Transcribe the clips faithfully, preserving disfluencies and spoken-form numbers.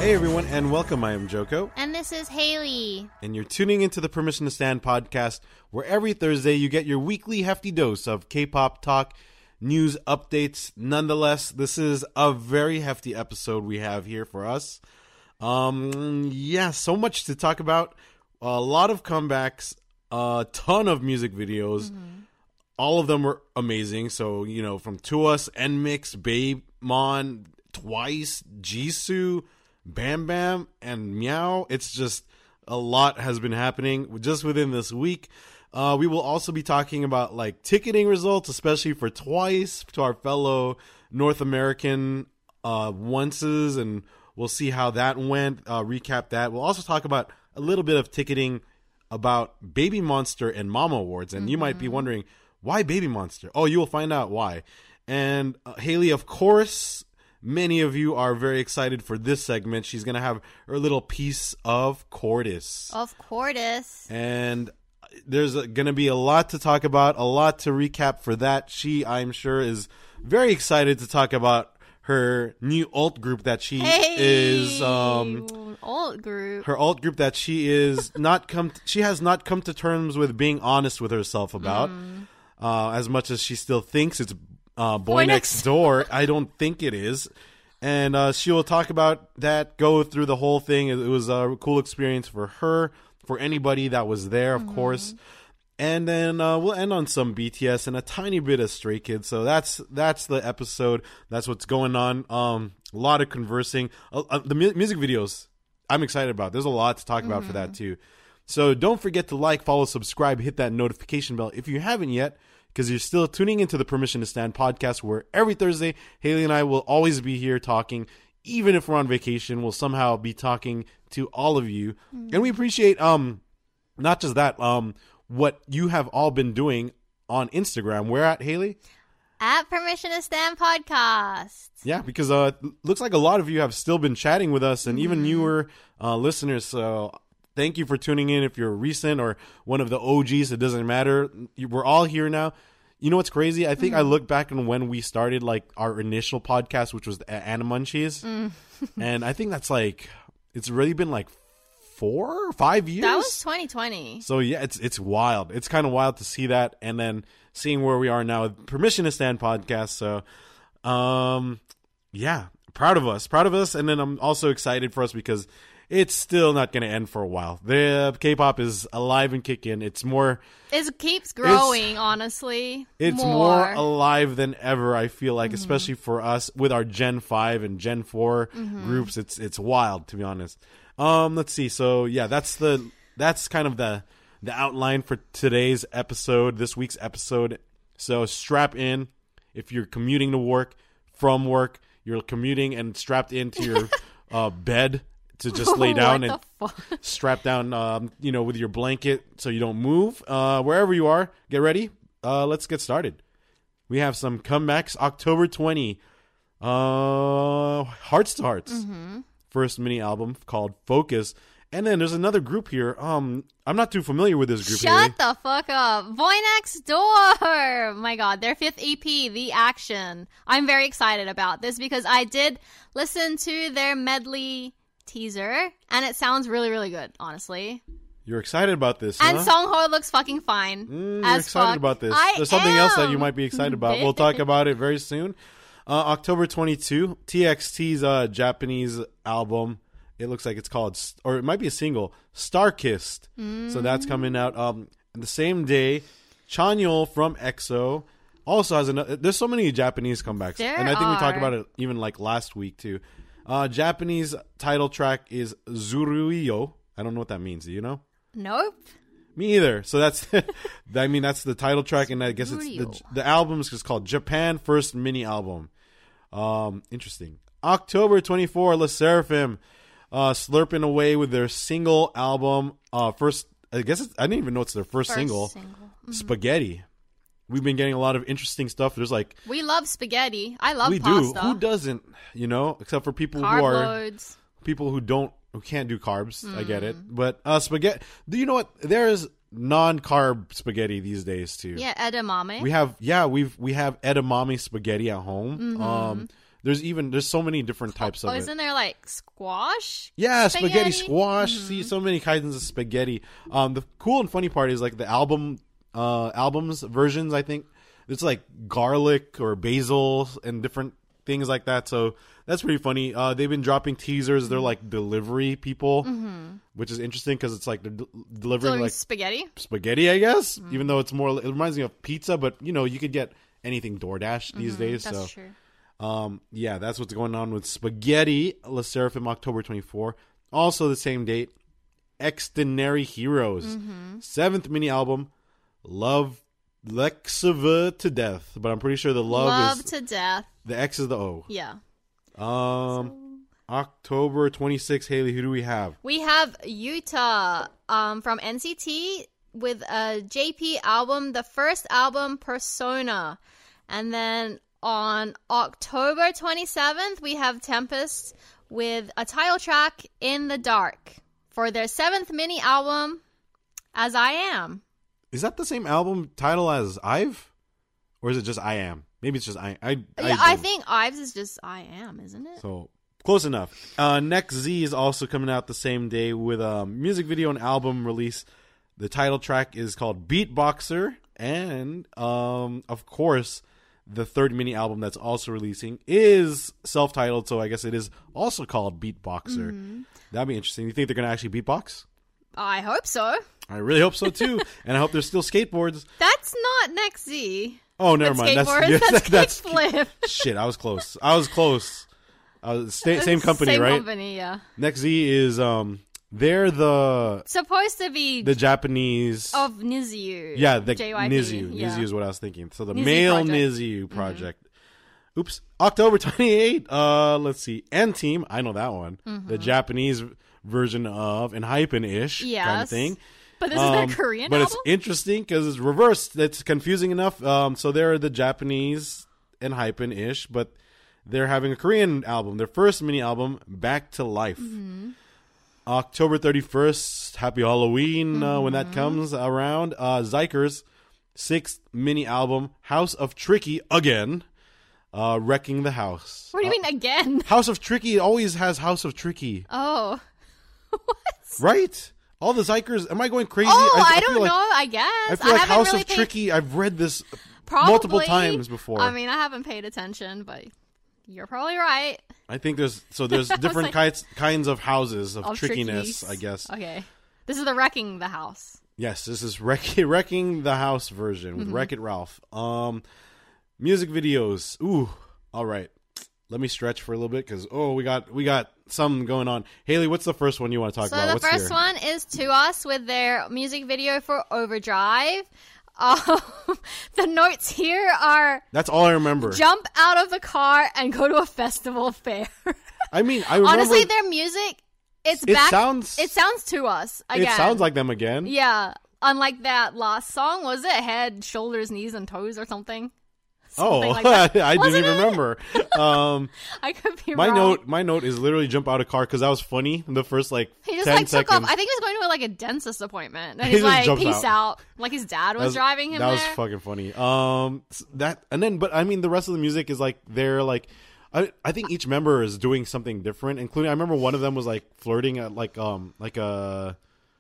Hey everyone, and welcome. I am Joko. And this is Haley. And you're tuning into the Permission to Stand podcast, where every Thursday you get your weekly hefty dose of K-pop talk, news updates. Nonetheless, this is a very hefty episode we have here for us. Um, yeah, so much to talk about. A lot of comebacks, a ton of music videos. Mm-hmm. All of them were amazing. So, you know, from To Us, N M I X, Baemon, Twice, Jisoo, Bam Bam, and Meow. It's just a lot has been happening just within this week. Uh, we will also be talking about like ticketing results, especially for Twice, to our fellow North American uh, onces, and we'll see how that went, uh, recap that. We'll also talk about a little bit of ticketing about Baby Monster and Mama Awards. And mm-hmm. you might be wondering, why Baby Monster? Oh, you will find out why. And uh, Haley, of course, many of you are very excited for this segment. She's going to have her little piece of Cordis. Of Cordis. And there's going to be a lot to talk about, a lot to recap for that. She, I'm sure, is very excited to talk about her new alt group that she hey, is um alt group. Her alt group that she is not come to, she has not come to terms with being honest with herself about. Mm. Uh, as much as she still thinks it's uh, Boy, Boy Next, Next Door, I don't think it is. And uh, she will talk about that, go through the whole thing. It, it was a cool experience for her, for anybody that was there, of mm. course. And then uh, we'll end on some B T S and a tiny bit of Stray Kids. So that's that's the episode. That's what's going on. Um, a lot of conversing. Uh, uh, the mu- music videos, I'm excited about. There's a lot to talk about mm-hmm. for that too. So don't forget to like, follow, subscribe, hit that notification bell if you haven't yet, because you're still tuning into the Permission to Stand podcast, where every Thursday, Haley and I will always be here talking. Even if we're on vacation, we'll somehow be talking to all of you. Mm-hmm. And we appreciate um, not just that, um, what you have all been doing on Instagram. Where at, Haley? At Permission to Stand podcast. Yeah, because uh, it looks like a lot of you have still been chatting with us, and mm-hmm. even newer uh, listeners. So thank you for tuning in. If you're recent or one of the O Gs, it doesn't matter. We're all here now. You know what's crazy? I think mm-hmm. I look back on when we started like our initial podcast, which was Anna Munchies. Mm. And I think that's like, it's really been like four or five years. That was twenty twenty. So yeah, it's it's wild. It's kind of wild to see that, and then seeing where we are now with Permission to Stand podcast. So, um, yeah, proud of us, proud of us, and then I'm also excited for us because it's still not going to end for a while. The K-pop is alive and kicking. It's more. It keeps growing. It's, honestly, it's more. more alive than ever. I feel like, mm-hmm. especially for us with our Gen five and Gen four mm-hmm. groups. It's it's wild, to be honest. Um, let's see. So yeah, that's the that's kind of the the outline for today's episode, this week's episode. So strap in if you're commuting to work, from work, you're commuting and strapped into your uh, bed to just lay down and strap down, um, you know, with your blanket so you don't move. Uh, wherever you are, get ready. Uh, let's get started. We have some comebacks. October twentieth, uh, Hearts to Hearts. Mm-hmm. First mini album called Focus. And then there's another group here. Um, I'm not too familiar with this group. Shut Haley. the fuck up. Boy Next Door. My God, their fifth E P, The Action. I'm very excited about this because I did listen to their medley teaser, and it sounds really, really good, honestly. You're excited about this, And huh? Songho looks fucking fine. Mm, as you're excited fuck. about this. I There's something am. else that you might be excited about. We'll talk about it very soon. Uh, October twenty-second, T X T's uh, Japanese album. It looks like it's called, or it might be a single, Star Kissed. Mm. So that's coming out. Um, the same day, Chanyeol from EXO also has another. There's so many Japanese comebacks, there and I think are. we talked about it even like last week too. Uh, Japanese title track is Zuruyo. I don't know what that means. Do you know? Nope. Me either. So that's, I mean, that's the title track, and I guess it's the the album is just called Japan First Mini Album. Um, interesting. October twenty-fourth, LE SSERAFIM. Uh, slurping away with their single album. Uh, first, I guess it's, I didn't even know it's their first, first single. single. Mm-hmm. Spaghetti. We've been getting a lot of interesting stuff. There's like we love spaghetti. I love we pasta. do. Who doesn't? You know, except for people Carb who are loads. people who don't who can't do carbs. Mm. I get it. But uh, spaghetti. Do you know what? There is non-carb spaghetti these days too. Yeah, edamame. We have yeah we've we have edamame spaghetti at home. Mm-hmm. Um, There's even there's so many different types oh, of it. Isn't there like squash? Yeah, spaghetti, Spaghetti? squash. Mm-hmm. See, so many kinds of spaghetti. Um, the cool and funny part is like the album, uh, albums versions. I think it's like garlic or basil and different things like that. So that's pretty funny. Uh, they've been dropping teasers. They're like delivery people, mm-hmm. which is interesting because it's like they're de- delivering Delivering like spaghetti. spaghetti, I guess. Mm. Even though it's more, it reminds me of pizza, but you know, you could get anything DoorDash these Mm-hmm. days. That's so. true. Um, yeah, that's what's going on with Spaghetti, La Seraphim, October twenty-fourth. Also the same date, Extraordinary Heroes. Mm-hmm. Seventh mini album, Love Lexiva to Death. But I'm pretty sure the love, Love is, to death. the X is the O. Yeah. Um, October twenty-sixth, Haley, who do we have? We have Utah um, from N C T with a J P album, the first album, Persona. And then on October twenty-seventh, we have Tempest with a title track, In the Dark, for their seventh mini album, As I Am. Is that the same album title as I've? Or is it just I Am? Maybe it's just I I, Yeah, I don't. think Ives is just I Am, isn't it? So close enough. Uh, Next Z is also coming out the same day with a music video and album release. The title track is called Beatboxer, and um, of course, the third mini album that's also releasing is self-titled. So I guess it is also called Beatboxer. Mm-hmm. That'd be interesting. You think they're gonna actually beatbox? I hope so. I really hope so too, and I hope there's still skateboards. That's not Next Z. Oh, never That's mind. skateboards. That's That's, that's kickflip. shit. I was close. I was close. Uh, sta- same company, Same right? company, yeah. Next Z is um, they're the Supposed to be the Japanese. of Niziu. yeah, the J Y P, Niziu. yeah. Niziu is what I was thinking. So the Niziu male project. Niziu project. Oops. October twenty-eighth. Uh, let's see. N Team. I know that one. The Japanese version of and Hypen ish kind of Yes. thing. But this is Um, their Korean but album? it's interesting because it's reversed. It's confusing enough. Um, so they're the Japanese and Hypen ish, but they're having a Korean album. Their first mini album, Back to Life. Mm-hmm. October thirty-first, Happy Halloween uh, Mm-hmm. when that comes around. Uh, Zykers, sixth mini album, House of Tricky again. Uh, Wrecking the House. What do you mean again? House of Tricky always has House of Tricky, Oh. What? right? All the Zykers. Am I going crazy? Oh, I, feel don't like- know. I guess. I feel like haven't House really of paid, Tricky. I've read this probably, multiple times before. I mean, I haven't paid attention, but you're probably right. I think there's so there's different like- kinds kinds of houses of, Of trickiness. trickies. I guess. Okay. This is the Wrecking the House. Yes, this is Wreck- Wrecking the House version with Mm-hmm. Wreck-It Ralph. Um, music videos. Ooh, all right. Let me stretch for a little bit because oh, we got we got some going on. Haley, what's the first one you want to talk So about? the What's first here? one is To Us with their music video for Overdrive. Um, the notes here are That's all I remember. jump out of the car and go to a festival fair. I mean, I remember. Honestly, their music, it's it back. sounds. It sounds To Us again. It sounds like them again. Yeah. Unlike that last song, was it head, shoulders, knees, and toes or something? Oh, Something like that. I didn't Wasn't even it? remember. Um, I could be my wrong. note, my note is literally jump out of car because that was funny. The first like He just ten like took seconds. off. I think he was going to like a dentist appointment, and He he's just like, jumps "Peace out. out." Like his dad was, That was- driving him That was there. fucking funny. Um, s- that and then, but I mean, the rest of the music is like they're like, I I think each member is doing something different. Including, I remember one of them was like flirting at like um like a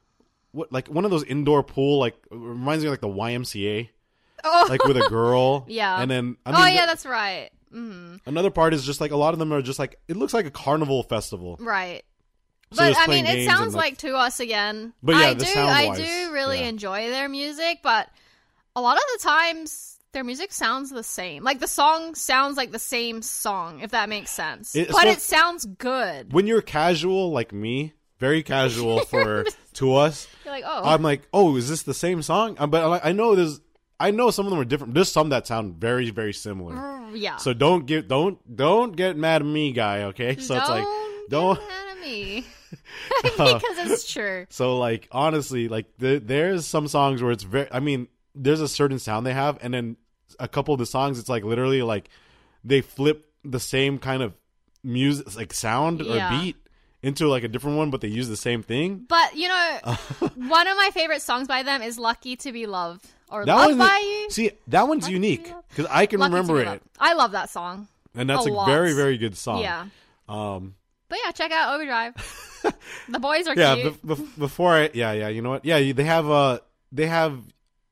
what like one of those indoor pool like reminds me of like the Y M C A Oh, like with a girl. yeah. and then I mean, oh yeah, the- that's right. hmm another part is just like a lot of them are just like it looks like a carnival festival. Right. So But just I playing mean, it games sounds and, like To Us again. But yeah, I the do, I sound-wise, do really yeah. enjoy their music, but a lot of the times their music sounds the same. Like the song sounds like the same song, if that makes sense. It- but so- it sounds good. When you're casual like me, very casual for To Us. You're like, oh, I'm like, oh, is this the same song? Uh, But I I know there's, I know some of them are different. There's some that sound very, very similar. mm, yeah. So don't get, don't, don't get mad at me, guy. Okay, so don't it's like, get don't. mad at me because it's true. So like, honestly, like the, there's some songs where it's very. I mean, there's a certain sound they have, and then a couple of the songs, it's like literally like they flip the same kind of music, like sound Yeah. or beat into like a different one, but they use the same thing. But you know, one of my favorite songs by them is "Lucky to Be Loved" or That "Loved one, by You." see, that one's Lucky to unique Be Loved. because I can Lucky to remember Be it. Loved. I love that song. And that's a a, lot. very, very good song. Yeah. Um, But yeah, check out Overdrive. The boys are yeah, cute. be- be- before I, yeah, yeah, you know what? Yeah, they have, uh, they have,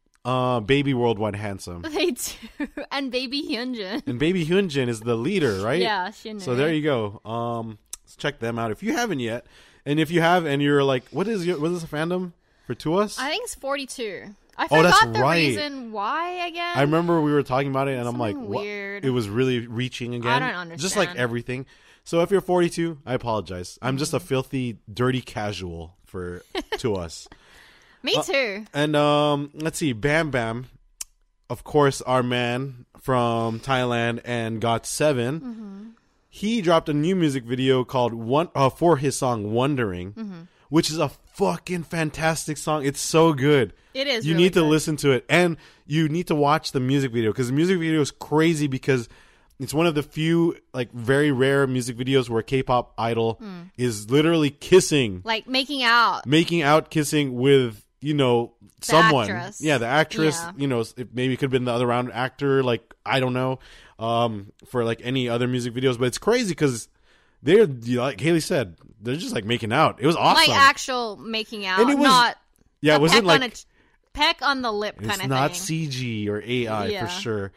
uh, Baby Worldwide Handsome. They do. And Baby Hyunjin. And Baby Hyunjin is the leader, right? Yeah, Shin. So there you go. Um, let's check them out if you haven't yet. And if you have, and you're like, what is your, what is the fandom for Tuas? I think it's forty-two. I Oh, forgot that's the right. reason why again. I remember we were talking about it, and I'm like, Something what? weird. It was really reaching again. I don't Just like understand. everything. So if you're forty-two, I apologize. I'm just a filthy, dirty casual for Tuas. Me too. And um, let's see, Bam Bam, of course, our man from Thailand and got seven. Mm-hmm. He dropped a new music video called One uh, for his song "Wondering," Mm-hmm. which is a fucking fantastic song. It's so good. It is. You really need to good. listen to it, and you need to watch the music video because the music video is crazy because it's one of the few like very rare music videos where K-pop idol Mm. is literally kissing, Like making out. making out, kissing with you know someone. actress. Yeah, the actress. Yeah. You know, it maybe could have been the other round actor. Like I don't know, um, for like any other music videos, but it's crazy because they're like Haley said, they're just like making out. It was awesome. Like actual making out, And it was- not yeah, a it wasn't peck like on a ch- peck on the lip kind it's of not thing. C G or A I Yeah. for sure.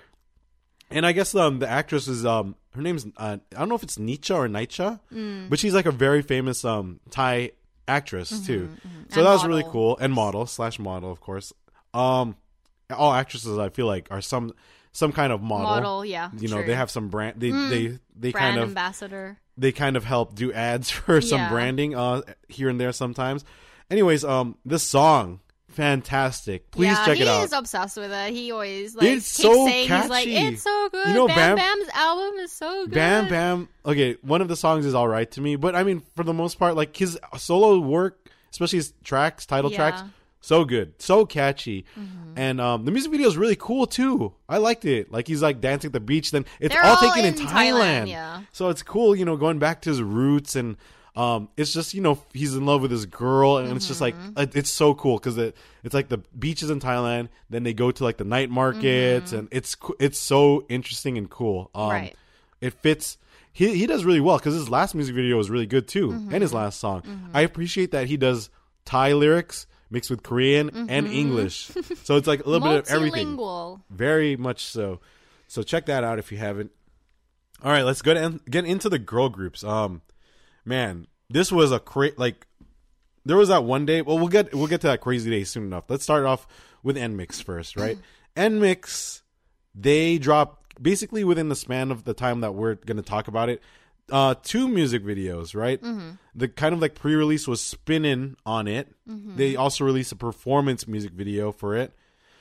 And I guess um the actress is um her name's uh, I don't know if it's Nietzsche or Naicha, Mm. but she's like a very famous um Thai actress too. So Mm-hmm, And that was really model. cool, and model slash model of course. Um, all actresses I feel like are some some kind of model. Model, yeah. You know, true. they have some brand. They Mm. they they brand kind of ambassador. they kind of help do ads for some Yeah. branding uh here and there sometimes. Anyways, um, this song. Fantastic! Please yeah, check he it out. is obsessed with it. He always like It's keeps so saying he's like, catchy. it's so good. You know, Bam Bam- Bam's album is so good. Bam Bam. Okay, one of the songs is all right to me, but I mean, for the most part, like his solo work, especially his tracks, title Yeah. tracks, so good, so catchy, Mm-hmm. and um, the music video is really cool too. I liked it. Like he's like dancing at the beach. Then it's They're all, all taken in, in Thailand. Thailand, yeah. So it's cool, you know, going back to his roots and. Um, it's just, you know, he's in love with his girl, and it's just like Mm-hmm. it, it's so cool because it, it's like the beaches in Thailand. Then they go to like the night markets, and it's co- it's so interesting and cool. Um, Mm-hmm. Right. It fits. He he does really well because his last music video was really good too, Mm-hmm. and his last song. I appreciate that he does Thai lyrics mixed with Korean Mm-hmm. and English, so it's like a little bit of everything. Multilingual. Very much so. So check that out if you haven't. All right, let's go to get into the girl groups. Um, man, this was a cra- like there was that one day. Well, we'll get we'll get to that crazy day soon enough. Let's start off with N M I X first, right? N M I X, they dropped basically within the span of the time that we're going to talk about it, uh, two music videos, right? Mm-hmm. The kind of like pre-release was Spinnin' on it. Mm-hmm. They also released a performance music video for it.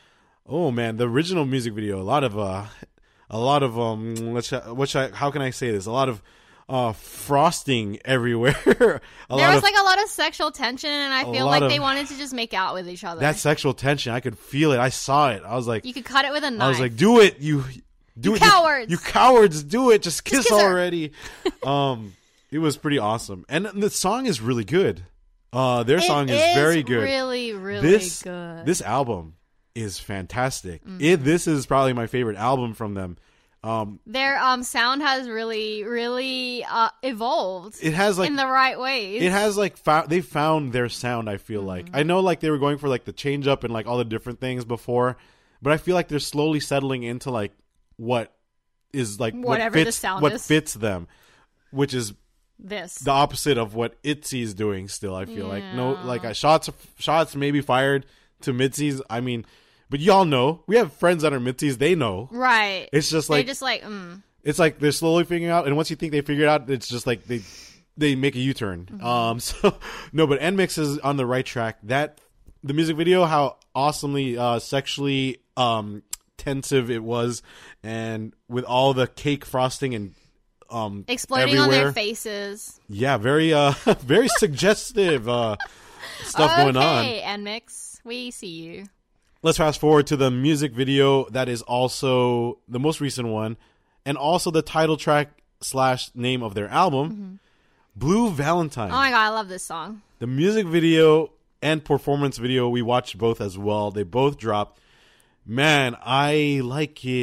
Oh man, the original music video, a lot of uh, a lot of um, let's which I how can I say this? A lot of uh, frosting everywhere. a There lot was of like a lot of sexual tension, and I A feel lot like of- they wanted to just make out with each other. that sexual tension. I could feel it. I saw it. I was like, You could cut it with a knife. I was like, do it, you, do You it, cowards. You, you cowards, do it. Just kiss, kiss her. already. um, it was pretty awesome, and the song is really good. Uh, their It song is, very good. Really, really this good. this album is fantastic. Mm-hmm. It this is probably my favorite album from them. Um, Their um sound has really, really uh, evolved it has like in the right ways. it has like fou- they found their sound. I feel like Mm-hmm. I know like they were going for like the change up and like all the different things before, but I feel like they're slowly settling into like what is like Whatever what the fits sound what is. fits them, which is this. the opposite of what ITZY is doing. Still, I feel like no Yeah. like uh, shots shots maybe fired to Mitzi's. I mean, but y'all know we have friends that are Mitzi's. They know Right. it's just They're like just like, mm. it's like they're slowly figuring out, and once you think they figured out, it's just like they they make a U-turn. Mm-hmm. Um, so no, but N M I X is on the right track. That the music video, how awesomely uh, sexually um, tensive it was, and with all the cake frosting and um, exploding on everywhere. their faces. Yeah, very uh, very suggestive uh, stuff going on. Okay, N M I X, we see you. Let's fast forward to the music video that is also the most recent one, and also the title track slash name of their album, Mm-hmm. Blue Valentine. Oh my god, I love this song. The music video and performance video, we watched both as well. They both dropped. Man, I like it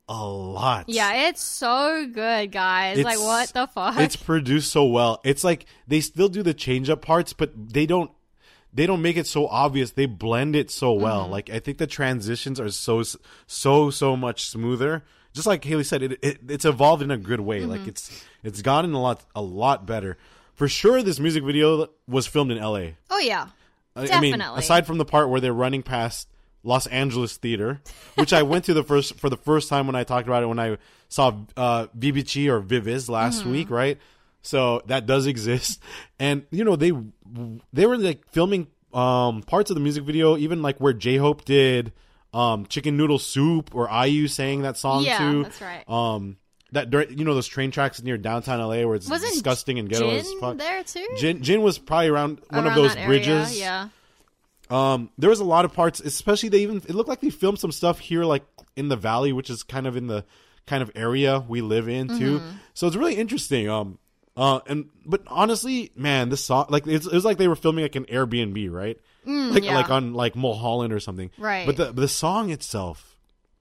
a lot. Yeah, it's so good, guys. It's- like, what the fuck? It's produced so well. It's like they still do the change up parts, but they don't they don't make it so obvious. They blend it so well. Mm-hmm. Like I think the transitions are so so so much smoother. Just like Haley said, it, it it's evolved in a good way. Mm-hmm. Like it's it's gotten a lot a lot better. For sure, this music video was filmed in L A. oh, yeah. I- Definitely. I mean, aside from the part where they're running past Los Angeles Theater, which I went to the first for the first time when I talked about it when I saw uh, V B G or Viviz last Mm-hmm. week, right? So that does exist, and you know they they were like filming um, parts of the music video, even like where J-Hope did um, Chicken Noodle Soup or I U sang that song Yeah, too. that's right. Um, that dur- you know those train tracks near downtown L A where it's Wasn't disgusting and ghetto Jin as fuck. there, too? Jin, Jin was probably around one Around of those that area, bridges. Yeah. Um, there was a lot of parts, especially they even it looked like they filmed some stuff here, like in the valley, which is kind of in the kind of area we live in too. Mm-hmm. So it's really interesting. Um, uh, and but honestly, man, this song like it's, it was like they were filming like an Airbnb, right? Mm, like yeah. like on like Mulholland or something, Right. But the the song itself,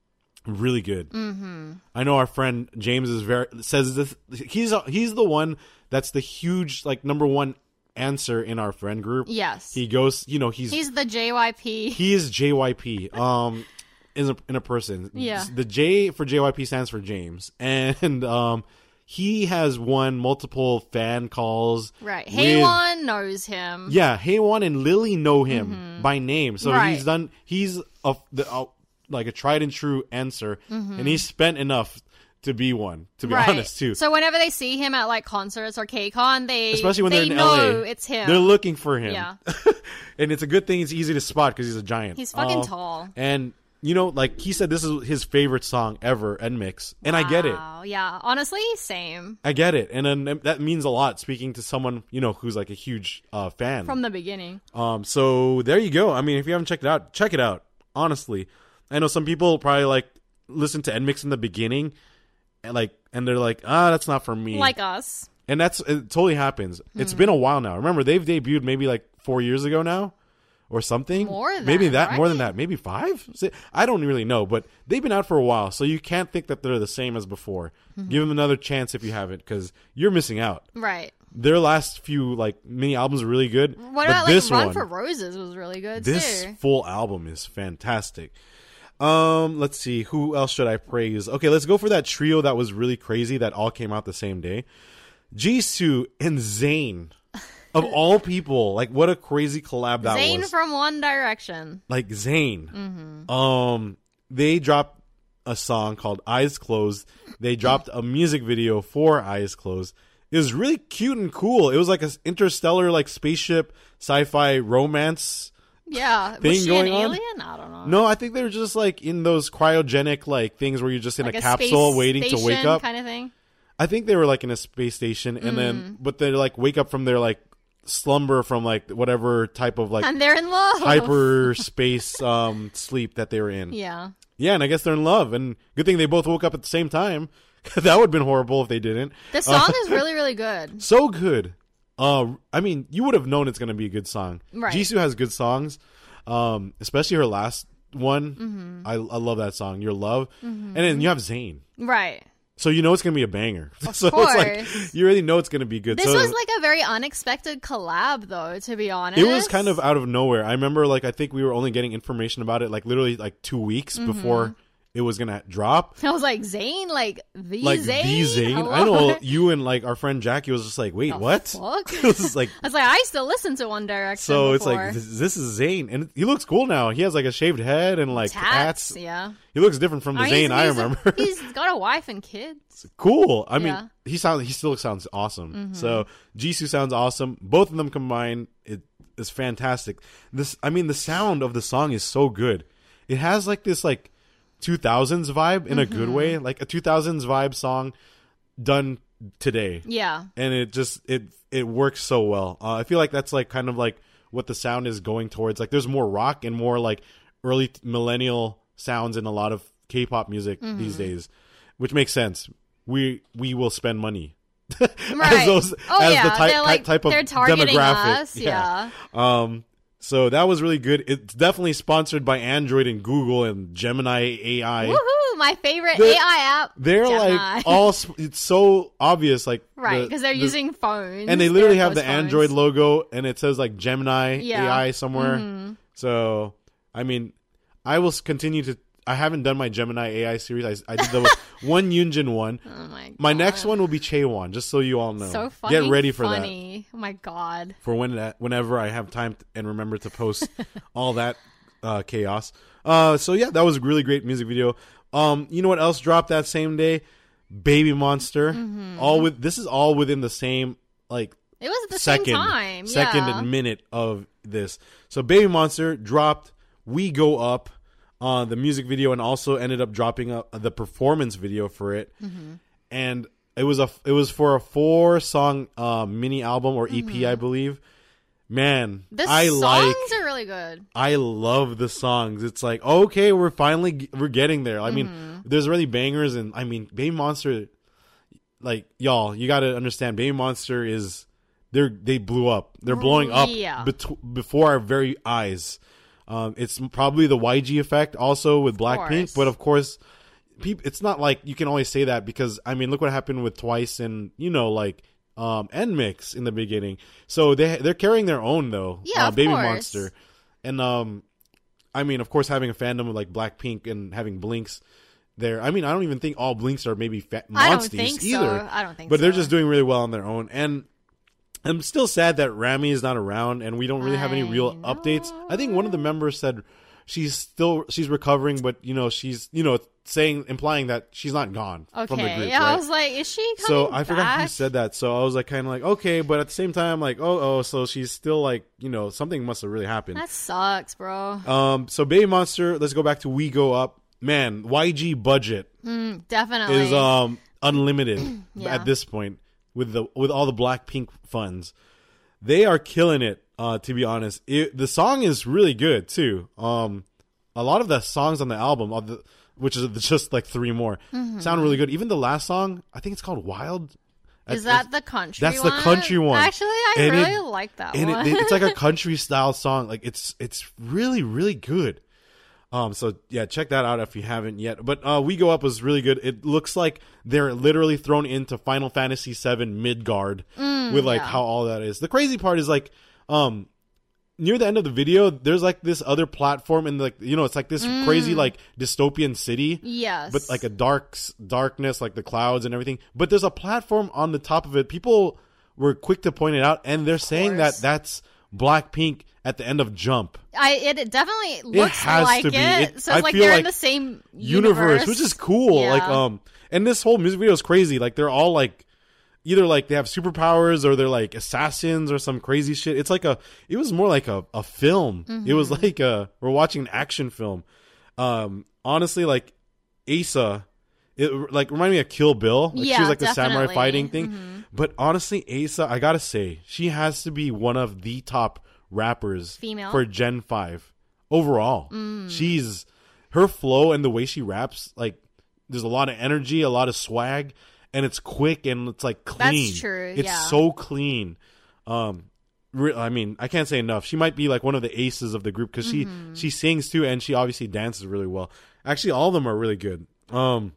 really good. Mm-hmm. I know our friend James is very says this. He's he's the one that's the huge like number one answer in our friend group. Yes. He goes, you know, he's He's the J Y P. he is J Y P um in a, in a person. Yeah. The J for J Y P stands for James, and um he has won multiple fan calls. Right. with- Haywan knows him. Yeah, Haywan and Lily know him by name, so Mm-hmm. Right. he's done. He's a the uh, like a tried and true answer, and he's spent enough to be one. To be Mm-hmm. Right. honest, too. So whenever they see him at like concerts or KCON, they Especially when they they're in know L A, it's him. They're looking for him. Yeah. And it's a good thing it's easy to spot because he's a giant. He's fucking Uh, tall. And you know, like he said, this is his favorite song ever and mix, and I get it. Wow. Yeah. Honestly, same. I get it, and then that means a lot. Speaking to someone you know who's like a huge uh, fan From the beginning. Um, so there you go. I mean, if you haven't checked it out, check it out. Honestly, I know some people probably like listen to N Mix in the beginning, and like, and they're like, ah, that's not for me. Like us. and that's it. Totally happens. It's Hmm. been a while now. Remember, they've debuted maybe like four years ago now, or something. More than maybe that, that more than right? that. Maybe five. Si- I don't really know, but they've been out for a while, so you can't think that they're the same as before. Mm-hmm. Give them another chance if you haven't, because you're missing out. Right. Their last few like mini albums are really good. What but about like this Run one, for Roses was really good this too. full album is fantastic. Um, let's see, who else should I praise? Okay, let's go for that trio that was really crazy that all came out the same day. Jisoo and Zayn, of all people, like what a crazy collab that Zayn was. from One Direction. Like Zayn, Mm-hmm. um, they dropped a song called "Eyes Closed." They dropped a music video for "Eyes Closed." It was really cute and cool. It was like an interstellar, like spaceship, sci-fi romance. Yeah. Thing Was she going an on? alien? I don't know. No, I think they were just like in those cryogenic like things where you're just in Like a a capsule space waiting to wake station up. kind of thing. I think they were like in a space station, and Mm. then but they like wake up from their like slumber from like whatever type of like And they're in love. hyperspace um sleep that they were in. Yeah. Yeah, and I guess they're in love, and good thing they both woke up at the same time. That would have been horrible if they didn't. The song is really, really good. So good. Uh, I mean, you would have known it's going to be a good song. Right. Jisoo has good songs, um, especially her last one. Mm-hmm. I, I love that song, Your Love. And then you have Zayn. Right. So you know it's going to be a banger. so course. it's like, you already know it's going to be good. This so was like a very unexpected collab, though, to be honest. it was kind of out of nowhere. I remember, like, I think we were only getting information about it, like, literally, like, two weeks Mm-hmm. before it was going to drop. I was like, Zayn? Like, the Like, Zayn? the Zayn. Hello? I know you and, like, our friend Jackie was just like, wait, The what? fuck? It was like, I was like, I still listen to One Direction. so it's before. like, this, this is Zayn. And he looks cool now. He has, like, a shaved head and, like, tats. hats. Yeah. He looks different from the I mean, Zayn he's- I he's a- remember. he's got a wife and kids. Cool. I mean, Yeah. Mm-hmm. he sounds. He still sounds awesome. So Jisoo sounds awesome. Both of them combined, it is fantastic. This, I mean, the sound of the song is so good. It has like this like two thousands vibe in a Mm-hmm. good way, like a two thousands vibe song done today, Yeah. and it just it it works so well. Uh, I feel like that's like kind of like what the sound is going towards. Like, there's more rock and more like early millennial sounds in a lot of K-pop music Mm-hmm. these days, which makes sense. We we will spend money Right. as those oh, as yeah. the type they're like, type of they're targeting demographic. us. Yeah. Um. So that was really good. It's definitely sponsored by Android and Google and Gemini A I. Woohoo! My my favorite They're- A I app. They're Gemini. like all. sp- It's so obvious, like right, the- because they're the- using phones. and they literally They're have the those phones. Android logo, and it says like Gemini Yeah. A I somewhere. Mhm. So, I mean, I will s- continue to. I haven't done my Gemini A I series. I, I did the one Yunjin one. Oh my god. My next one will be Chaewon, just so you all know. So funny. Get ready for funny. Oh my god. that. For when that, whenever I have time t- and remember to post all that uh, chaos. Uh, so yeah, that was a really great music video. Um, you know what else dropped that same day? Baby Monster. Mm-hmm. All with this is all within the same like It was at the second same time. second yeah. and minute of this. So Baby Monster dropped We Go Up, uh, the music video, and also ended up dropping up the performance video for it. Mm-hmm. And it was a it was for a four song uh, mini album or E P, Mm-hmm. I believe. Man, The I songs like are really good. I love the songs. It's like, okay, we're finally we're getting there. I mean, Mm-hmm. there's really bangers, and I mean, Baby Monster, like y'all, you got to understand, Baby Monster is they're they blew up. They're blowing up Yeah. bet- before our very eyes. Um, it's probably the Y G effect, also with Blackpink, course. but of course, peop it's not like you can always say that because I mean, look what happened with Twice and you know, like. Um, and Mix in the beginning, so they they're carrying their own though. Yeah, uh, of Baby course. Monster, and um, I mean, of course, having a fandom with like Blackpink and having Blinks there. I mean, I don't even think all Blinks are maybe fa- I don't monsties think either. so. I don't think but so. they're just doing really well on their own. And I'm still sad that Rami is not around, and we don't really have any I real updates. I think one of the members said she's still she's recovering, but you know she's you know saying implying that she's not gone Okay. from the group. yeah, right? I was like, is she coming So I forgot back? who said that. So I was like, kind of like, okay, but at the same time, like, oh, oh, so she's still like, you know, something must have really happened. That sucks, bro. Um, so Baby Monster, let's go back to We Go Up. Man, Y G budget Mm, definitely. is um unlimited Yeah. at this point with the with all the Blackpink funds. They are killing it. Uh, to be honest, it, the song is really good too. Um, a lot of the songs on the album, of the, which is just like three more, Mm-hmm. sound really good. Even the last song, I think it's called Wild. Is I- that the country That's one? the country one. Actually, I And it- really like that and one. it, it's like a country style song. Like it's it's really really good. Um, so yeah, check that out if you haven't yet. But uh, We Go Up was really good. It looks like they're literally thrown into Final Fantasy seven Midgard with like yeah. how all that is. The crazy part is like, um, near the end of the video, there's like this other platform and like you know it's like this crazy like dystopian city. yes. But like a dark s- darkness, like the clouds and everything. But there's a platform on the top of it. People were quick to point it out, and they're saying that course. that's Blackpink at the end of Jump I it, it definitely looks has like to be. it. It- So I it's like feel they're like in the same universe, universe, which is cool. Yeah. Like um, and this whole music video is crazy. Like they're all like either like they have superpowers or they're like assassins or some crazy shit. It's like a. It was more like a a film. It was Mm-hmm. like a we're watching an action film. Um, honestly, like Asa. It like reminded me of Kill Bill. Like she Yeah, was like the samurai definitely. fighting thing. Mhm. But honestly, Asa, I gotta say, she has to be one of the top rappers Female? for Gen five overall. Mm. She's her flow and the way she raps, like there's a lot of energy, a lot of swag, and it's quick and it's like clean. That's true, It's yeah. so clean. Um, re- I mean, I can't say enough. She might be like one of the aces of the group because Mm-hmm. she she sings too, and she obviously dances really well. Actually, all of them are really good. Um,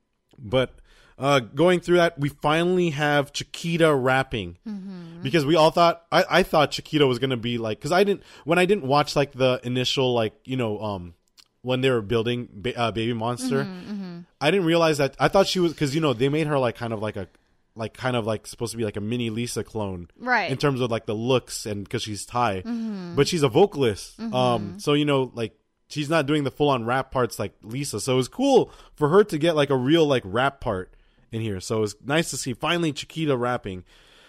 but uh, going through that, we finally have Chiquita rapping Mm-hmm. because we all thought I, I thought Chiquita was gonna be like because I didn't when I didn't watch like the initial like you know um when they were building ba- uh, Baby Monster, Mm-hmm, I didn't realize that I thought she was because you know they made her like kind of like a like kind of like supposed to be like a mini Lisa clone Right. in terms of like the looks and because she's Thai, but she's a vocalist. Um, so you know like. She's not doing the full-on rap parts like Lisa, so it was cool for her to get like a real like rap part in here. So it was nice to see finally Chiquita rapping.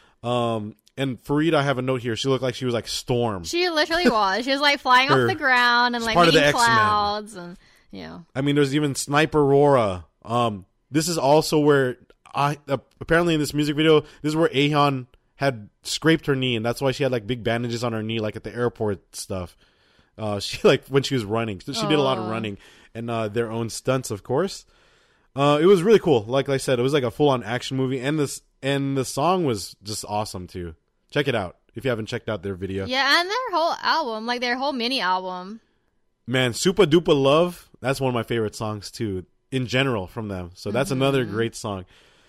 Um, and Farida, I have a note here. She looked like she was like Storm. She literally was. She was like flying Her- off the ground and she's like part of making the X-Men. clouds and you know. I mean, there's even Sniper Aurora. Um, this is also where I uh, apparently in this music video, this is where Aeon had scraped her knee, and that's why she had like big bandages on her knee, like at the airport stuff. Uh, she like when she was running, so she did a lot of Aw. running and uh, their own stunts, of course. Uh, it was really cool. Like I said, it was like a full-on action movie, and this and the song was just awesome too. Check it out if you haven't checked out their video. Yeah, and their whole album, like their whole mini album. Man, Super Duper Love. That's one of my favorite songs too. in general from them. So that's mm-hmm. another great song.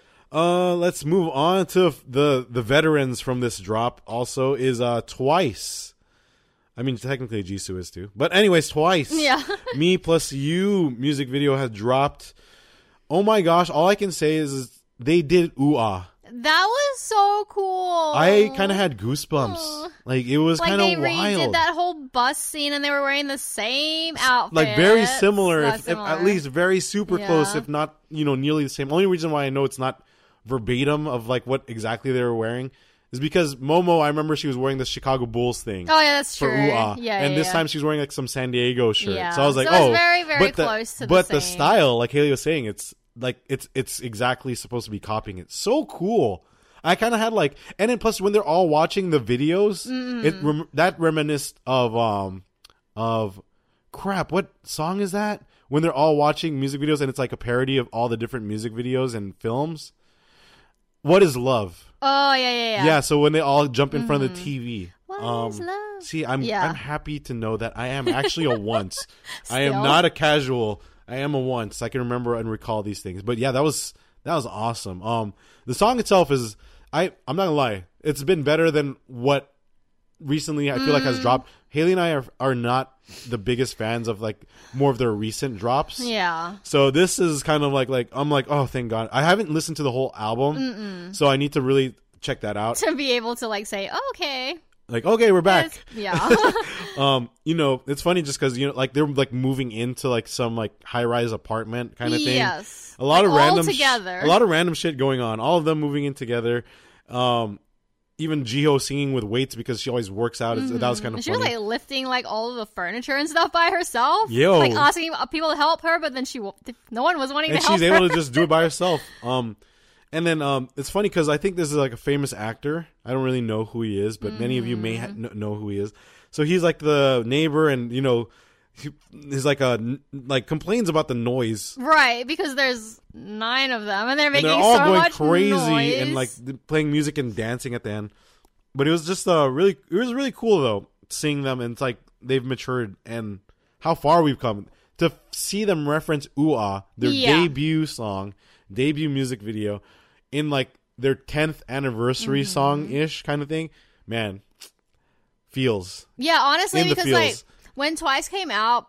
Uh, let's move on to the the veterans from this drop. Also, is uh Twice. I mean, technically Jisoo is too, but anyways, Twice. Yeah. Me Plus You music video has dropped. Oh my gosh! All I can say is, is they did ooh ah. That was so cool. I kind of had goosebumps. Aww. Like, it was kind of wild. Like, they redid that whole bus scene, and they were wearing the same outfit. Like, very similar, if, similar. If, at least very super yeah. close, if not, you know, nearly the same. Only reason why I know it's not verbatim of, like, what exactly they were wearing is because Momo, I remember she was wearing the Chicago Bulls thing. Oh, yeah, that's for true. Ooh Ah. Yeah, and yeah, this yeah. time she was wearing, like, some San Diego shirt. Yeah. So I was like, so oh. It's very, very but the, close to the But same. the style, like Haley was saying, it's, like, it's it's exactly supposed to be copying it. So cool. I kind of had like, and then plus when they're all watching the videos, mm. it rem- that reminisced of um of crap. What song is that? When they're all watching music videos and it's like a parody of all the different music videos and films. What is Love? Oh yeah yeah yeah. Yeah. So when they all jump in mm. front of the T V. What um, is love? See, I'm yeah. I'm happy to know that I am actually a once. I am not a casual. I am a once. I can remember and recall these things. But yeah, that was that was awesome. Um, the song itself is. I, I'm not gonna lie. It's been better than what recently I feel mm. like has dropped. Haley and I are are not the biggest fans of like more of their recent drops. Yeah. So this is kind of like like I'm like, oh, thank God. I haven't listened to the whole album, Mm-mm. so I need to really check that out to be able to like say, oh, okay. Like, okay, we're back. It's, yeah. um, you know, it's funny just because, you know, like they're like moving into like some like high rise apartment kind of thing. Yes. A lot like, of random all together. Sh- a lot of random shit going on. All of them moving in together. Um, even Jiho singing with weights because she always works out. Mm-hmm. That was kind of she funny. was like lifting like all of the furniture and stuff by herself. Yo. Like asking people to help her, but then she no one was wanting and to help her. And she's able to just do it by herself. Um, And then um, it's funny because I think this is like a famous actor. I don't really know who he is, but mm. many of you may ha- know who he is. So he's like the neighbor, and you know, he, he's like a like complains about the noise, right? Because there's nine of them, and they're making and they're all so going much crazy noise. and like playing music and dancing at the end. But it was just uh really, it was really cool though seeing them, and it's like they've matured and how far we've come to see them reference Ooh Ah, their yeah. debut song, debut music video. In like their tenth anniversary mm-hmm. song ish kind of thing, man, feels. Yeah, honestly, because feels. like when Twice came out,